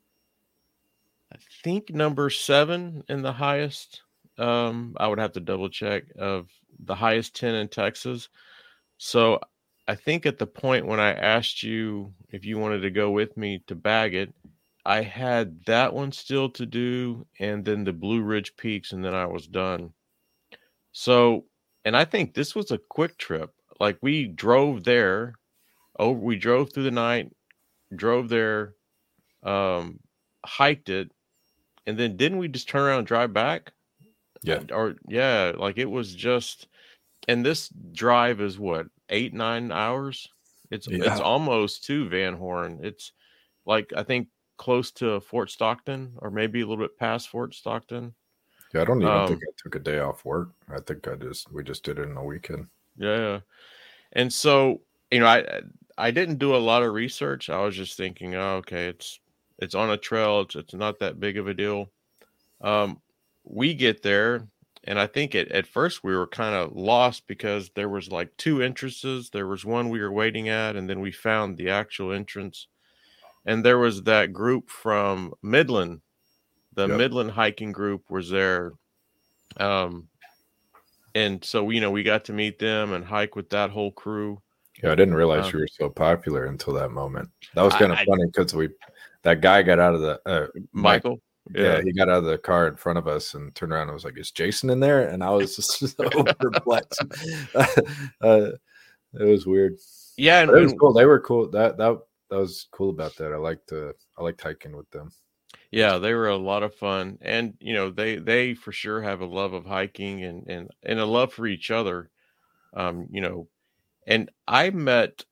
Speaker 1: I think, number seven in the highest. Um, I would have to double check of the highest ten in Texas. So I think at the point when I asked you if you wanted to go with me to Bagot, I had that one still to do, and then the Blue Ridge Peaks, and then I was done. So, and I think this was a quick trip. Like, we drove there, over, we drove through the night, drove there, um, hiked it, and then didn't we just turn around and drive back?
Speaker 2: Yeah.
Speaker 1: Or yeah, like it was just, and this drive is what, eight, nine hours? It's
Speaker 2: Yeah.
Speaker 1: it's almost to Van Horn. It's like, I think, close to Fort Stockton, or maybe a little bit past Fort Stockton.
Speaker 2: Yeah, I don't even
Speaker 1: Um,
Speaker 2: think I took a day off work. I think I just we just did it in a weekend.
Speaker 1: Yeah. And so, you know, I I didn't do a lot of research. I was just thinking, oh, okay, it's it's on a trail. It's it's not that big of a deal. Um, we get there, and I think at, at first we were kind of lost because there was like two entrances. There was one we were waiting at, and then we found the actual entrance. And there was that group from Midland. The
Speaker 2: Yep.
Speaker 1: Midland hiking group was there. Um, and so, you know, we got to meet them and hike with that whole crew.
Speaker 2: Yeah, I didn't realize
Speaker 1: Um,
Speaker 2: you were so popular until that moment. That was
Speaker 1: I-
Speaker 2: kind of
Speaker 1: I-
Speaker 2: funny because we that guy got out of the uh, Mike,
Speaker 1: Michael.
Speaker 2: yeah. he got out of the car in front of us and turned around and was like, "Is Jason in there?" And I was just so perplexed. uh, it was weird.
Speaker 1: Yeah, and,
Speaker 2: But it was
Speaker 1: and-
Speaker 2: cool. They were cool. That that that was cool about that. I liked uh, I liked hiking with them.
Speaker 1: yeah, they were a lot of fun, and you know, they they for sure have a love of hiking, and and and a love for each other. Um, you know, and I met,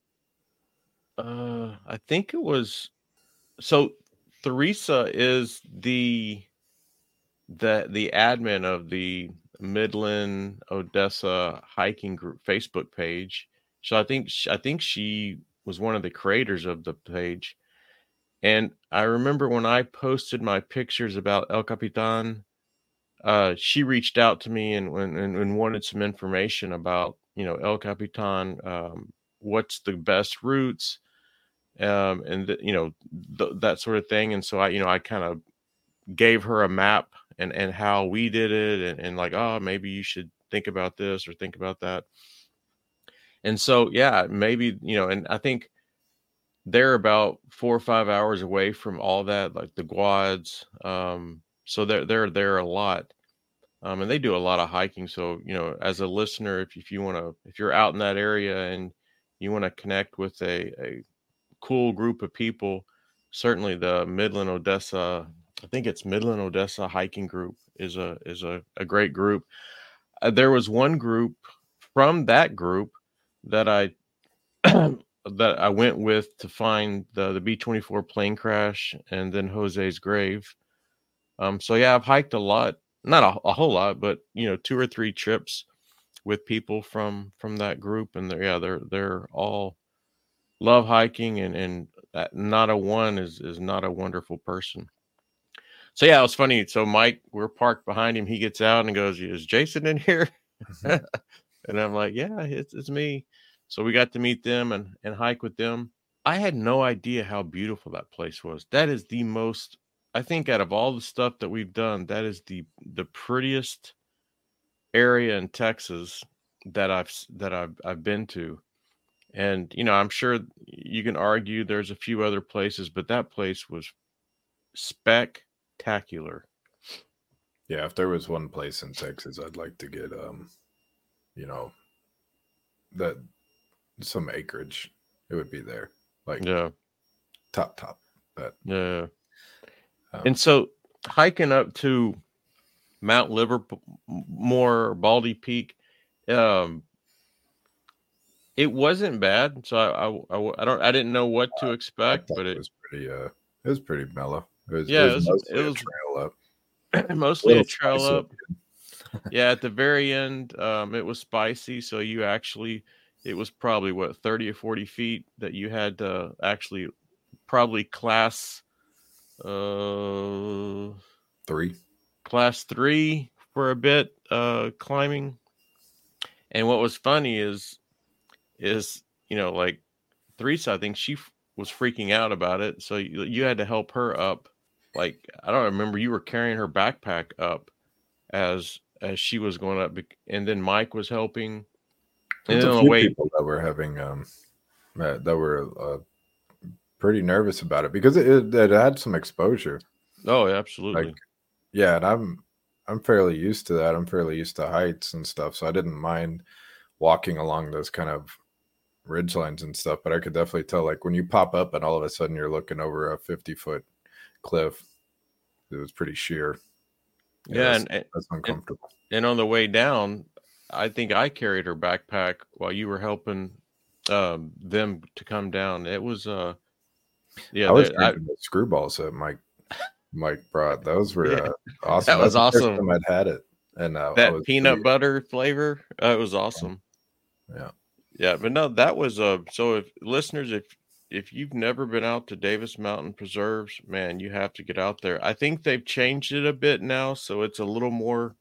Speaker 1: uh, I think it was, so Theresa is the the the admin of the Midland Odessa hiking group Facebook page. So I think sh- I think she was one of the creators of the page. And I remember when I posted my pictures about El Capitan, uh, she reached out to me and, and and wanted some information about, you know, El Capitan, um, what's the best routes, um, and the, you know, th- that sort of thing. And so I, you know, I kind of gave her a map and and how we did it, and, and like, oh, maybe you should think about this or think about that. And so, yeah, maybe, you know, and I think they're about four or five hours away from all that, like the Guads. Um, so they're they're there a lot, um, and they do a lot of hiking. So, you know, as a listener, if if you want to, if you're out in that area and you want to connect with a a cool group of people, certainly the Midland Odessa, I think it's Midland Odessa hiking group is a is a, a great group. Uh, there was one group from that group that I that I went with to find the the B twenty-four plane crash and then Jose's grave. Um, so yeah, I've hiked a lot, not a, a whole lot, but you know, two or three trips with people from from that group, and they're yeah, they're they're all love hiking, and and that not a one is is not a wonderful person. So yeah, it was funny. So Mike, we're parked behind him. He gets out and goes, "Is Jason in here?" And I'm like, "Yeah, it's it's me." So we got to meet them and and hike with them. I had no idea how beautiful that place was. That is the most, I think, out of all the stuff that we've done, that is the the prettiest area in Texas that I've that I've I've been to. And you know, I'm sure you can argue there's a few other places, but that place was spectacular.
Speaker 2: Yeah, if there was one place in Texas I'd like to get, um, you know, that some acreage, it would be there. Like
Speaker 1: Yeah,
Speaker 2: top top. But
Speaker 1: yeah.
Speaker 2: um,
Speaker 1: And so hiking up to Mount Livermore, more Baldy Peak. Um, it wasn't bad, so I, I, I, I don't I didn't know what to
Speaker 2: I
Speaker 1: expect,
Speaker 2: thought
Speaker 1: but
Speaker 2: it
Speaker 1: it
Speaker 2: was pretty. Uh, it was pretty mellow. It was. It
Speaker 1: yeah,
Speaker 2: was
Speaker 1: it was it
Speaker 2: mostly a
Speaker 1: was
Speaker 2: trail up. A
Speaker 1: mostly a
Speaker 2: little
Speaker 1: trail
Speaker 2: spicy.
Speaker 1: up. Yeah, at the very end, um, it was spicy, so you actually it was probably what thirty or forty feet that you had to actually probably class uh
Speaker 2: Three.
Speaker 1: class three for a bit uh climbing. And what was funny is is you know like Teresa, I think she f- was freaking out about it, so you, you had to help her up. Like I don't remember, you were carrying her backpack up as as she was going up, bec- and then Mike was helping. And
Speaker 2: There's
Speaker 1: then
Speaker 2: a
Speaker 1: on the
Speaker 2: few
Speaker 1: way,
Speaker 2: people that were having um that, that were uh, pretty nervous about it because it, it, it had some exposure.
Speaker 1: oh,
Speaker 2: Like,
Speaker 1: absolutely,
Speaker 2: yeah, and I'm I'm fairly used to that. I'm fairly used to heights and stuff, so I didn't mind walking along those kind of ridge lines and stuff. But I could definitely tell, like when you pop up and all of a sudden you're looking over a fifty foot cliff, it was pretty sheer. Yeah,
Speaker 1: yeah,
Speaker 2: that's,
Speaker 1: and and
Speaker 2: that's
Speaker 1: and
Speaker 2: uncomfortable.
Speaker 1: and on the way down, I think I carried her backpack while you were helping um, them to come down. It was uh, yeah,
Speaker 2: I was
Speaker 1: they, I
Speaker 2: drinking the screwballs that Mike Mike brought. Those were
Speaker 1: yeah,
Speaker 2: uh, awesome.
Speaker 1: that was
Speaker 2: That's the first
Speaker 1: awesome.
Speaker 2: time I'd had it, and uh, I
Speaker 1: That
Speaker 2: was pretty.
Speaker 1: peanut butter flavor, uh, it was awesome.
Speaker 2: Yeah.
Speaker 1: Yeah, but no, that was uh so if listeners, if if you've never been out to Davis Mountain Preserves, man, you have to get out there. I think they've changed it a bit now, so it's a little more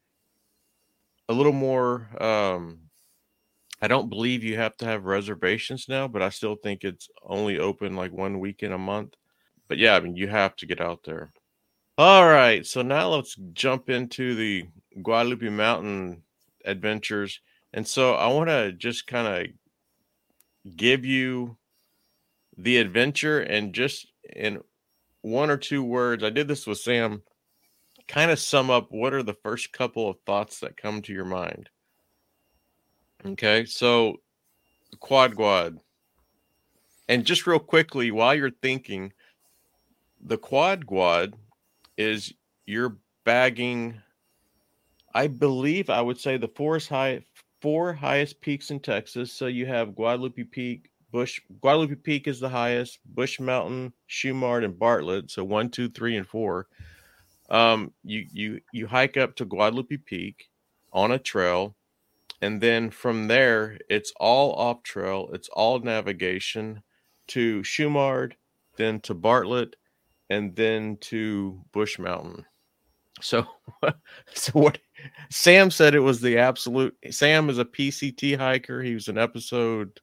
Speaker 1: a little more um I don't believe you have to have reservations now, but I still think it's only open like one weekend a month. But yeah, I mean, you have to get out there. All right, so now let's jump into the Guadalupe Mountain adventures. And so I want to just kind of give you the adventure and just in one or two words. I did this with Sam. Kind of sum up what are the first couple of thoughts that come to your mind. Okay, so quad quad. And just real quickly, while you're thinking, the quad quad is you're bagging, I believe I would say the four high four highest peaks in Texas. So you have Guadalupe Peak, Bush Guadalupe Peak is the highest, Bush Mountain, Shumard, and Bartlett. So one, two, three, and four. Um, you you you hike up to Guadalupe Peak on a trail, and then from there it's all off trail. It's all navigation to Shumard, then to Bartlett, and then to Bush Mountain. So, so what Sam said it was the absolute. Sam is a P C T hiker. He was an episode.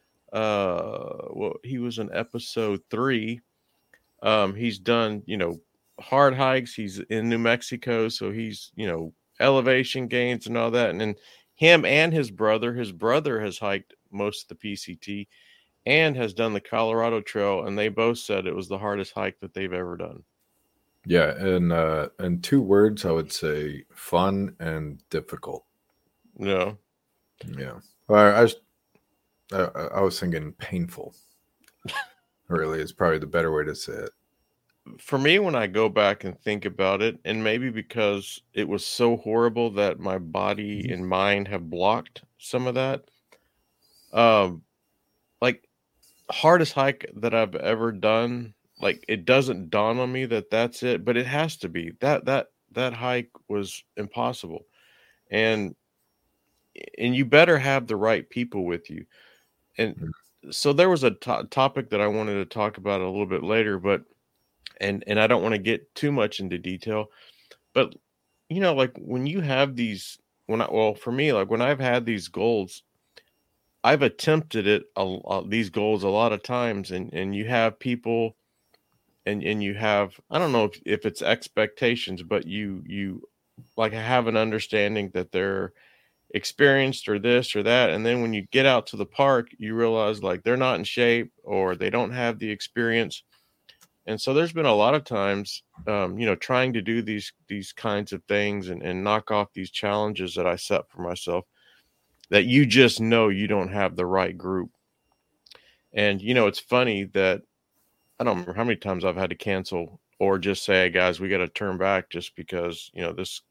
Speaker 1: Uh, well, he was in episode three. Um, he's done, you know, hard hikes. He's in New Mexico, so he's, you know, elevation gains and all that. And then him and his brother, his brother has hiked most of the P C T and has done the Colorado Trail, and they both said it was the hardest hike that they've ever done.
Speaker 2: Yeah, and uh, in two words, I would say fun and difficult.
Speaker 1: No.
Speaker 2: Yeah, well, I, was- I I was thinking painful. Really, is probably the better way to say it.
Speaker 1: For me, when I go back and think about it, and maybe because it was so horrible that my body and mind have blocked some of that, um, like hardest hike that I've ever done, like it doesn't dawn on me that that's it, but it has to be that that that hike was impossible, and and you better have the right people with you, and
Speaker 2: Mm.
Speaker 1: so there was a to- topic that I wanted to talk about a little bit later, but and and I don't want to get too much into detail, but you know, like when you have these, when I, well, for me, like when I've had these goals, I've attempted it, a, a, these goals a lot of times, and and you have people, and and you have, I don't know if, if it's expectations, but you you like have an understanding that they're experienced or this or that, and then when you get out to the park, you realize like they're not in shape or they don't have the experience. And so there's been a lot of times, um, you know, trying to do these these kinds of things and, and knock off these challenges that I set for myself, that you just know you don't have the right group. And you know, it's funny that I don't remember how many times I've had to cancel or just say, hey, guys, we got to turn back just because, you know, this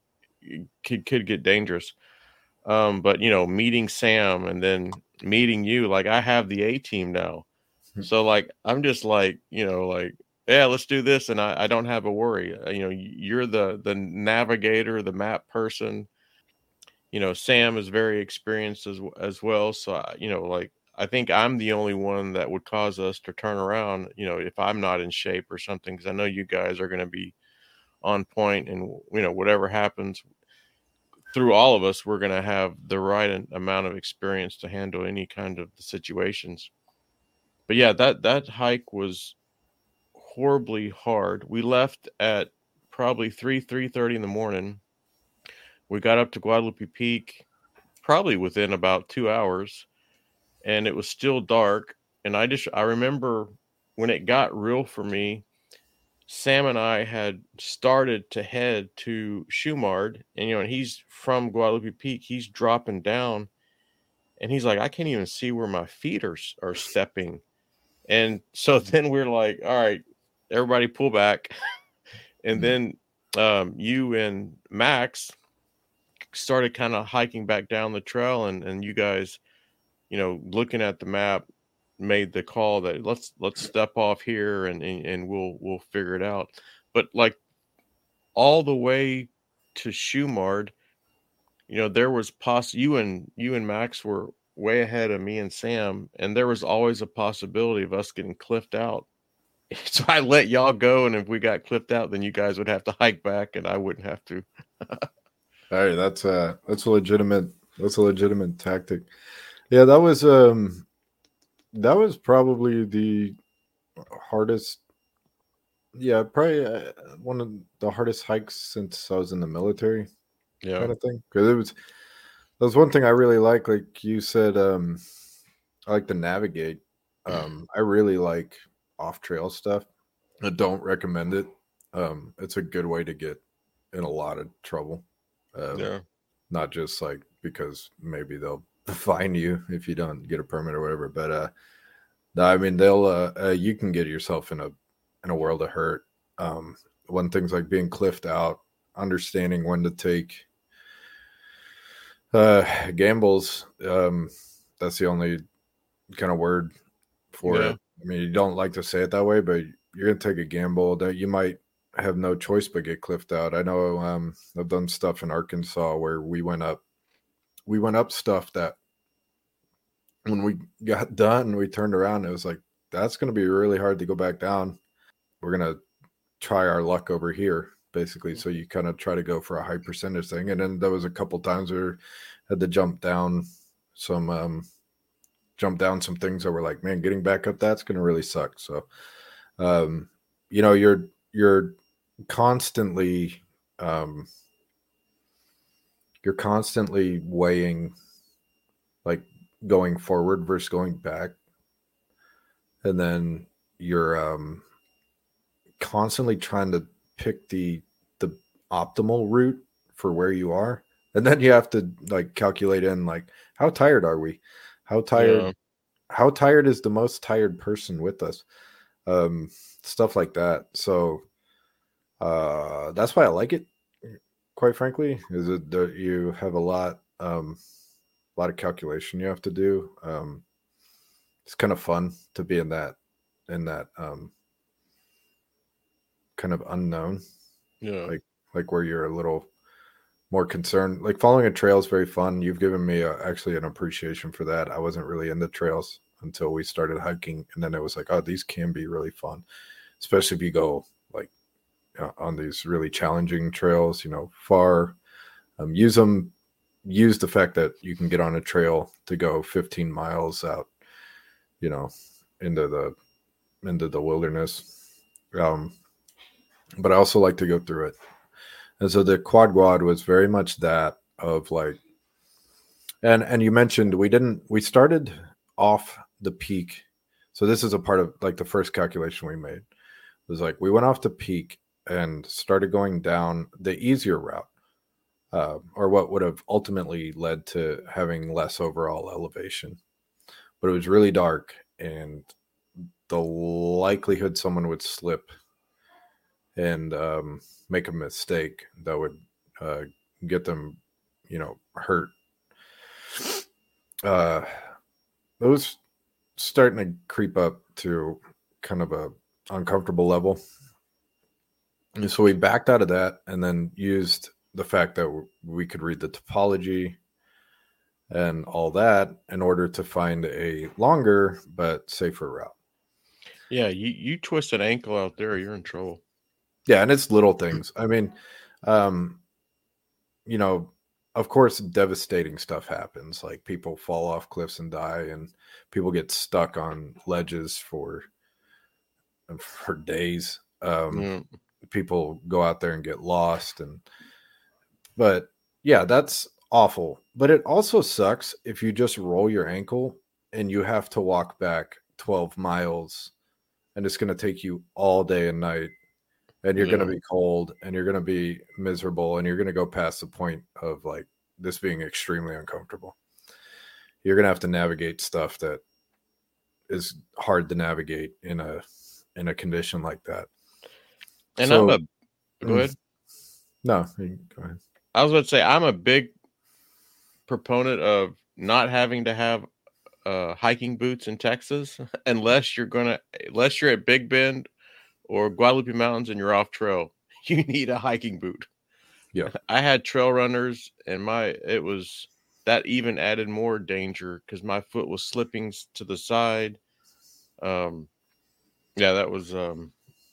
Speaker 1: could could get dangerous. Um, but you know, meeting Sam and then meeting you, like I have the A team now. So like I'm just like, you know, like, yeah, let's do this, and I, I don't have a worry. Uh, you know, you're the the navigator, the map person. You know, Sam is very experienced as as well. So I, you know, like I think I'm the only one that would cause us to turn around. You know, if I'm not in shape or something, because I know you guys are going to be on point, and you know, whatever happens through all of us, we're going to have the right amount of experience to handle any kind of situations. But yeah, that that hike was horribly hard. We left at probably three three thirty in the morning. We got up to Guadalupe Peak probably within about two hours, and it was still dark. And I just I remember when it got real for me, Sam and I had started to head to Shumard, and you know, and he's from Guadalupe Peak. He's dropping down, and he's like, I can't even see where my feet are are stepping. And so then we're like, all right, everybody pull back. And then um, you and Max started kind of hiking back down the trail, and and you guys, you know, looking at the map, made the call that let's let's step off here and and, and we'll we'll figure it out. But like all the way to Shumard, you know, there was poss you and you and Max were way ahead of me and Sam, and there was always a possibility of us getting cliffed out. So I let y'all go, and if we got clipped out, then you guys would have to hike back, and I wouldn't have to.
Speaker 2: All right, that's a that's a legitimate that's a legitimate tactic. Yeah, that was um that was probably the hardest. Yeah, probably uh, one of the hardest hikes since I was in the military,
Speaker 1: Yeah,
Speaker 2: kind of thing. Because it was that was one thing I really like. Like you said, um, I like to navigate. Um, I really like off trail stuff. I don't recommend it. Um, it's a good way to get in a lot of trouble. Um,
Speaker 1: yeah,
Speaker 2: not just like because maybe they'll fine you if you don't get a permit or whatever, but uh, no, I mean they'll uh, uh, you can get yourself in a in a world of hurt. Um, one thing's like being cliffed out, understanding when to take uh, gambles. Um, that's the only kind of word for
Speaker 1: yeah,
Speaker 2: it. I mean, you don't like to say it that way, but you're gonna take a gamble that you might have no choice but get cliffed out. I know um, I've done stuff in Arkansas where we went up, we went up stuff that when we got done, we turned around. It was like that's gonna be really hard to go back down. We're gonna try our luck over here, basically. So you kind of try to go for a high percentage thing, and then there was a couple times where I had to jump down some. Um, jump down some things that were like, man, getting back up, that's going to really suck. So, um, you know, you're, you're constantly, um, you're constantly weighing like going forward versus going back. And then you're, um, constantly trying to pick the, the optimal route for where you are. And then you have to like calculate in like, how tired are we? How tired,
Speaker 1: yeah,
Speaker 2: how tired is the most tired person with us? Um, stuff like that. So uh, that's why I like it. Quite frankly, is it that you have a lot, um, a lot of calculation you have to do. Um, it's kind of fun to be in that, in that um, kind of unknown,
Speaker 1: yeah,
Speaker 2: like like where you're a little more concerned. Like following a trail is very fun. You've given me a, actually an appreciation for that. I wasn't really into trails until we started hiking, and then it was like, oh, these can be really fun, especially if you go like uh, on these really challenging trails. You know, far. Um, use them. Use the fact that you can get on a trail to go fifteen miles out. You know, into the into the wilderness. Um, but I also like to go through it. And so the quad quad was very much that of like, and and you mentioned we didn't we started off the peak. So this is a part of like the first calculation we made. It was like we went off the peak and started going down the easier route, uh, or what would have ultimately led to having less overall elevation. But it was really dark, and the likelihood someone would slip and um, make a mistake that would uh, get them, you know, hurt. Uh, it was starting to creep up to kind of a uncomfortable level. And so we backed out of that and then used the fact that we could read the topology and all that in order to find a longer but safer route.
Speaker 1: Yeah, you, you twist an ankle out there, you're in trouble.
Speaker 2: Yeah, and it's little things. I mean, um, you know, of course, devastating stuff happens. Like people fall off cliffs and die, and people get stuck on ledges for for days. Um,
Speaker 1: Yeah.
Speaker 2: People go out there and get lost, and but yeah, that's awful. But it also sucks if you just roll your ankle and you have to walk back twelve miles, and it's going to take you all day and night. And you're
Speaker 1: Yeah.
Speaker 2: going to be cold and you're going to be miserable and you're going to go past the point of like this being extremely uncomfortable. You're going to have to navigate stuff that is hard to navigate in a in a condition like that.
Speaker 1: And
Speaker 2: So-
Speaker 1: I'm a go ahead.
Speaker 2: No, you- go ahead.
Speaker 1: I was about to say I'm a big proponent of not having to have uh, hiking boots in Texas unless you're gonna unless you're at Big Bend or Guadalupe Mountains and you're off trail. You need a hiking boot.
Speaker 2: Yeah.
Speaker 1: I had trail runners, and my it was that even added more danger because my foot was slipping s- to the side. Um, yeah, that was um,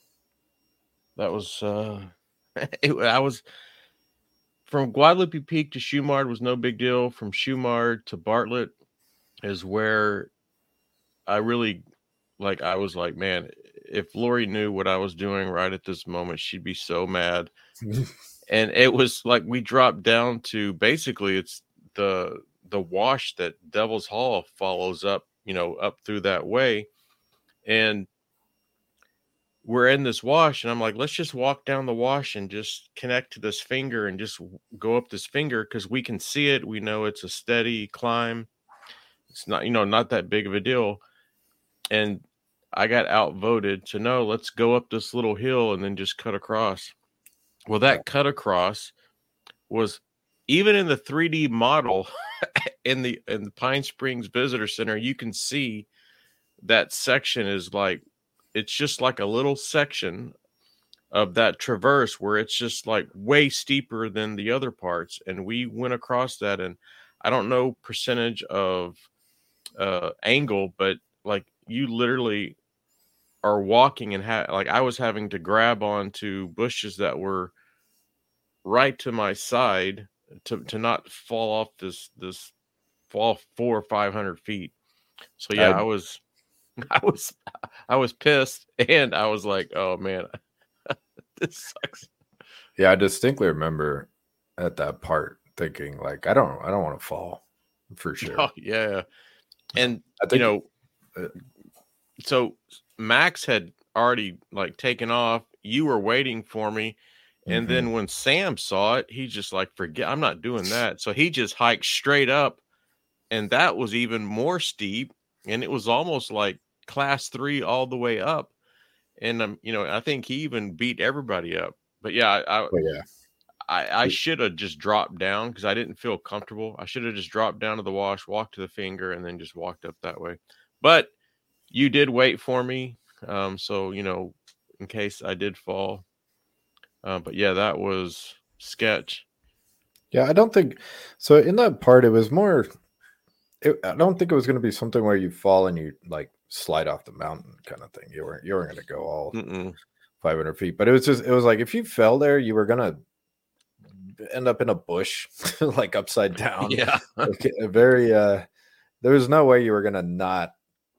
Speaker 1: that was uh, it, I was from Guadalupe Peak to Shumard was no big deal. From Shumard to Bartlett is where I really like. I was like, man, if Lori knew what I was doing right at this moment, she'd be so mad. And it was like we dropped down to basically it's the the wash that Devil's Hall follows up, you know, up through that way. And we're in this wash, and I'm like, let's just walk down the wash and just connect to this finger and just w- go up this finger because we can see it. We know it's a steady climb. It's not, you know, not that big of a deal. And I got outvoted to no, let's go up this little hill and then just cut across. Well, that cut across was even in the three D model in the in the Pine Springs Visitor Center, you can see that section is like it's just like a little section of that traverse where it's just like way steeper than the other parts. And we went across that, and I don't know percentage of uh angle, but like you literally are walking and ha- like I was having to grab onto bushes that were right to my side to to not fall off this this fall four or five hundred feet. So yeah,
Speaker 2: I-
Speaker 1: I was I was I was pissed, and I was like, oh man, this sucks.
Speaker 2: Yeah, I distinctly remember at that part thinking like, I don't, I don't want to fall for sure.
Speaker 1: Oh yeah, and
Speaker 2: I
Speaker 1: you
Speaker 2: think
Speaker 1: know,
Speaker 2: uh,
Speaker 1: so Max had already like taken off. You were waiting for me. And
Speaker 2: Mhm.
Speaker 1: then when Sam saw it, he just like, forget, I'm not doing that. So he just hiked straight up, and that was even more steep. And it was almost like class three all the way up. And, um, you know, I think he even beat everybody up. But yeah, I, I,
Speaker 2: Oh, yeah.
Speaker 1: I, I should have just dropped down because I didn't feel comfortable. I should have just dropped down to the wash, walked to the finger, and then just walked up that way. But you did wait for me. Um, so, you know, in case I did fall. Uh, but yeah, that was sketch.
Speaker 2: Yeah, I don't think so. In that part, it was more. It, I don't think it was going to be something where you fall and you like slide off the mountain kind of thing. You weren't. You weren't going to go all
Speaker 1: Mm-mm.
Speaker 2: five hundred feet, but it was just. It was like if you fell there, you were going to end up in a bush, like upside down.
Speaker 1: Yeah.
Speaker 2: Like, a very. uh There was no way you were going to not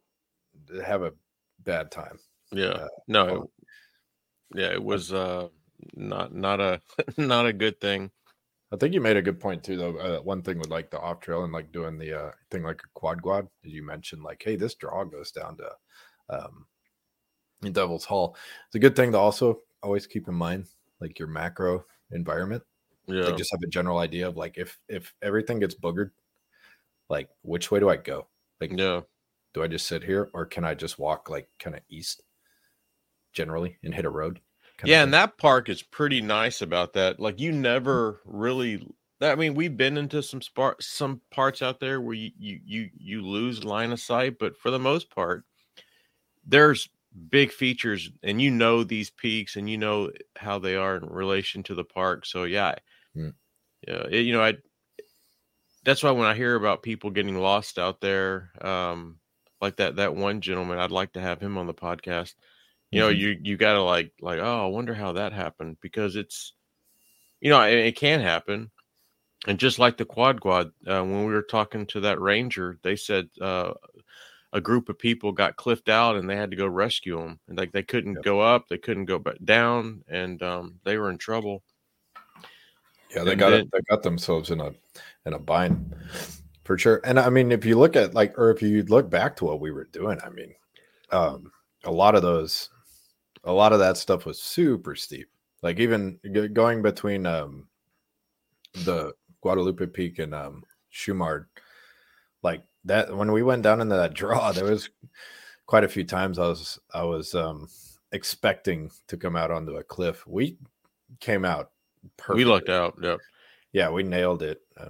Speaker 2: have a bad time.
Speaker 1: Yeah.
Speaker 2: Uh,
Speaker 1: No.
Speaker 2: oh.
Speaker 1: It, yeah, it was uh not not a not a good thing.
Speaker 2: I think you made a good point too, though. Uh, one thing with like the off trail and like doing the uh, thing like a quad quad, you mentioned like, hey, this draw goes down to um, in Devil's Hall. It's a good thing to also always keep in mind like your macro environment.
Speaker 1: Yeah.
Speaker 2: Like just have a general idea of like if if everything gets boogered, like which way do I go? Like,
Speaker 1: Yeah.
Speaker 2: do I just sit here or can I just walk like kind of east generally and hit a road? kind of
Speaker 1: Yeah,
Speaker 2: thing?
Speaker 1: and that park is pretty nice about that. Like you never really I mean, we've been into some spar- some parts out there where you, you you you lose line of sight, but for the most part, there's big features, and you know these peaks, and you know how they are in relation to the park. So yeah,
Speaker 2: Mm.
Speaker 1: yeah, it, you know, I. That's why when I hear about people getting lost out there, um, like that that one gentleman, I'd like to have him on the podcast. You know,
Speaker 2: Mhm.
Speaker 1: you you got to like like oh, I wonder how that happened, because it's, you know, it, it can happen. And just like the quad quad, uh, when we were talking to that ranger, they said uh, a group of people got cliffed out and they had to go rescue them. And like they couldn't
Speaker 2: Yep.
Speaker 1: go up, they couldn't go back down, and um, they were in trouble.
Speaker 2: Yeah, they
Speaker 1: And
Speaker 2: got it.
Speaker 1: then,
Speaker 2: They got themselves in a in a bind for sure. And I mean, if you look at like, or if you look back to what we were doing, I mean, um, a lot of those, a lot of that stuff was super steep. Like even g- going between um, the Guadalupe Peak and um, Schumard, like that. When we went down into that draw, there was quite a few times I was I was um, expecting to come out onto a cliff. We came out
Speaker 1: we
Speaker 2: perfectly.
Speaker 1: lucked out. Yep.
Speaker 2: Yeah, we nailed it. Uh,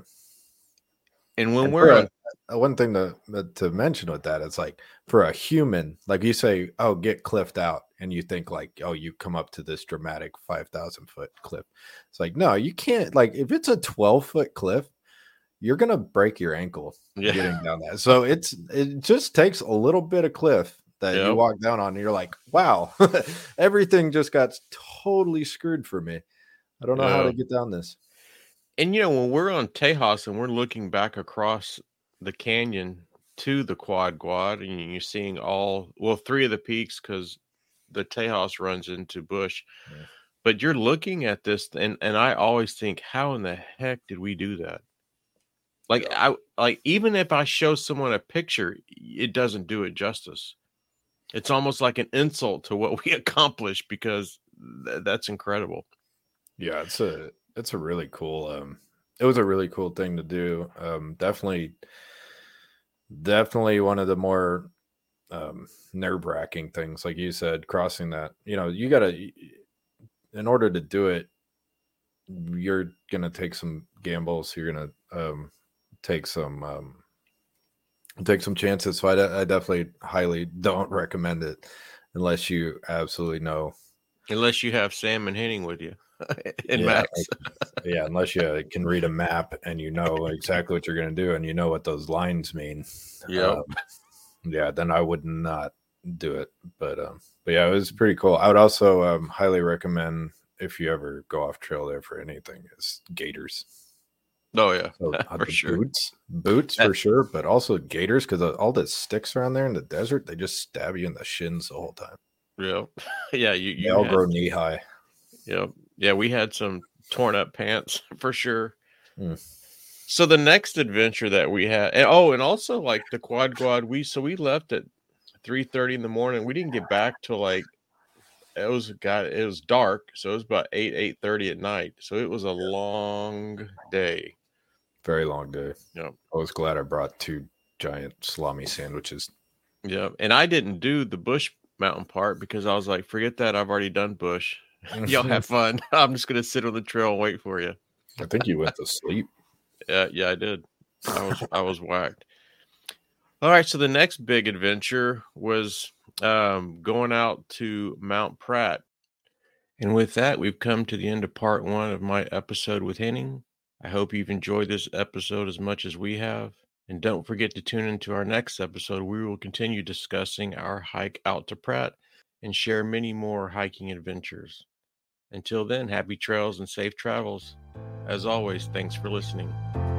Speaker 1: And when
Speaker 2: and
Speaker 1: we're
Speaker 2: for
Speaker 1: on,
Speaker 2: a, one thing to to mention with that, it's like for a human, like you say, oh, get cliffed out, and you think like, oh, you come up to this dramatic five thousand foot cliff. It's like, no, you can't. Like if it's a twelve foot cliff, you're gonna break your ankle
Speaker 1: yeah,
Speaker 2: getting down that. So it's it just takes a little bit of cliff that you
Speaker 1: yep.
Speaker 2: walk down on, and you're like, wow, everything just got totally screwed for me. I don't know how
Speaker 1: Yeah.
Speaker 2: to get down this.
Speaker 1: And you know, when we're on Tejas and we're looking back across the canyon to the quad quad, and you're seeing all, well, three of the peaks, because the Tejas runs into bush.
Speaker 2: Yeah.
Speaker 1: But you're looking at this, and and I always think, how in the heck did we do that? Like
Speaker 2: Yeah.
Speaker 1: I like even if I show someone a picture, it doesn't do it justice. It's almost like an insult to what we accomplished, because th- that's incredible.
Speaker 2: Yeah, it's a it's a really cool um it was a really cool thing to do. Um definitely definitely one of the more um nerve-wracking things, like you said, crossing that. You know, you gotta, in order to do it, you're gonna take some gambles, you're gonna um take some um take some chances. So I, de- I definitely highly don't recommend it unless you absolutely know.
Speaker 1: Unless you have Sam and Henning with you and
Speaker 2: Yeah,
Speaker 1: Max.
Speaker 2: yeah, unless you can read a map and you know exactly what you're going to do and you know what those lines mean.
Speaker 1: Yep.
Speaker 2: Um, yeah, then I would not do it. But um, but yeah, it was pretty cool. I would also um, highly recommend, if you ever go off trail there for anything, is gaiters.
Speaker 1: Oh yeah,
Speaker 2: So, uh,
Speaker 1: for
Speaker 2: the
Speaker 1: sure.
Speaker 2: boots, boots
Speaker 1: That-
Speaker 2: for sure, but also gaiters, because all the sticks around there in the desert, they just stab you in the shins the whole time.
Speaker 1: Yep. Yeah, you
Speaker 2: They
Speaker 1: you
Speaker 2: all
Speaker 1: had,
Speaker 2: grow knee high.
Speaker 1: yep. Yeah, we had some torn up pants for sure.
Speaker 2: Mm.
Speaker 1: So the next adventure that we had, and oh, and also like the quad quad, we so we left at three thirty in the morning. We didn't get back till like it was got it was dark, so it was about eight eight thirty at night. So it was a long day.
Speaker 2: Very long day.
Speaker 1: Yep.
Speaker 2: I was glad I brought two giant salami sandwiches.
Speaker 1: Yep. And I didn't do the Bush Mountain part because I was like, forget that, I've already done Bush. Y'all have fun. I'm just gonna sit on the trail and wait for you.
Speaker 2: I think you went to sleep.
Speaker 1: Yeah, yeah, I did. I was I was whacked. All right, so the next big adventure was um, going out to Mount Pratt. And with that, we've come to the end of part one of my episode with Henning. I hope you've enjoyed this episode as much as we have. And don't forget to tune into our next episode. We will continue discussing our hike out to Pratt and share many more hiking adventures. Until then, happy trails and safe travels. As always, thanks for listening.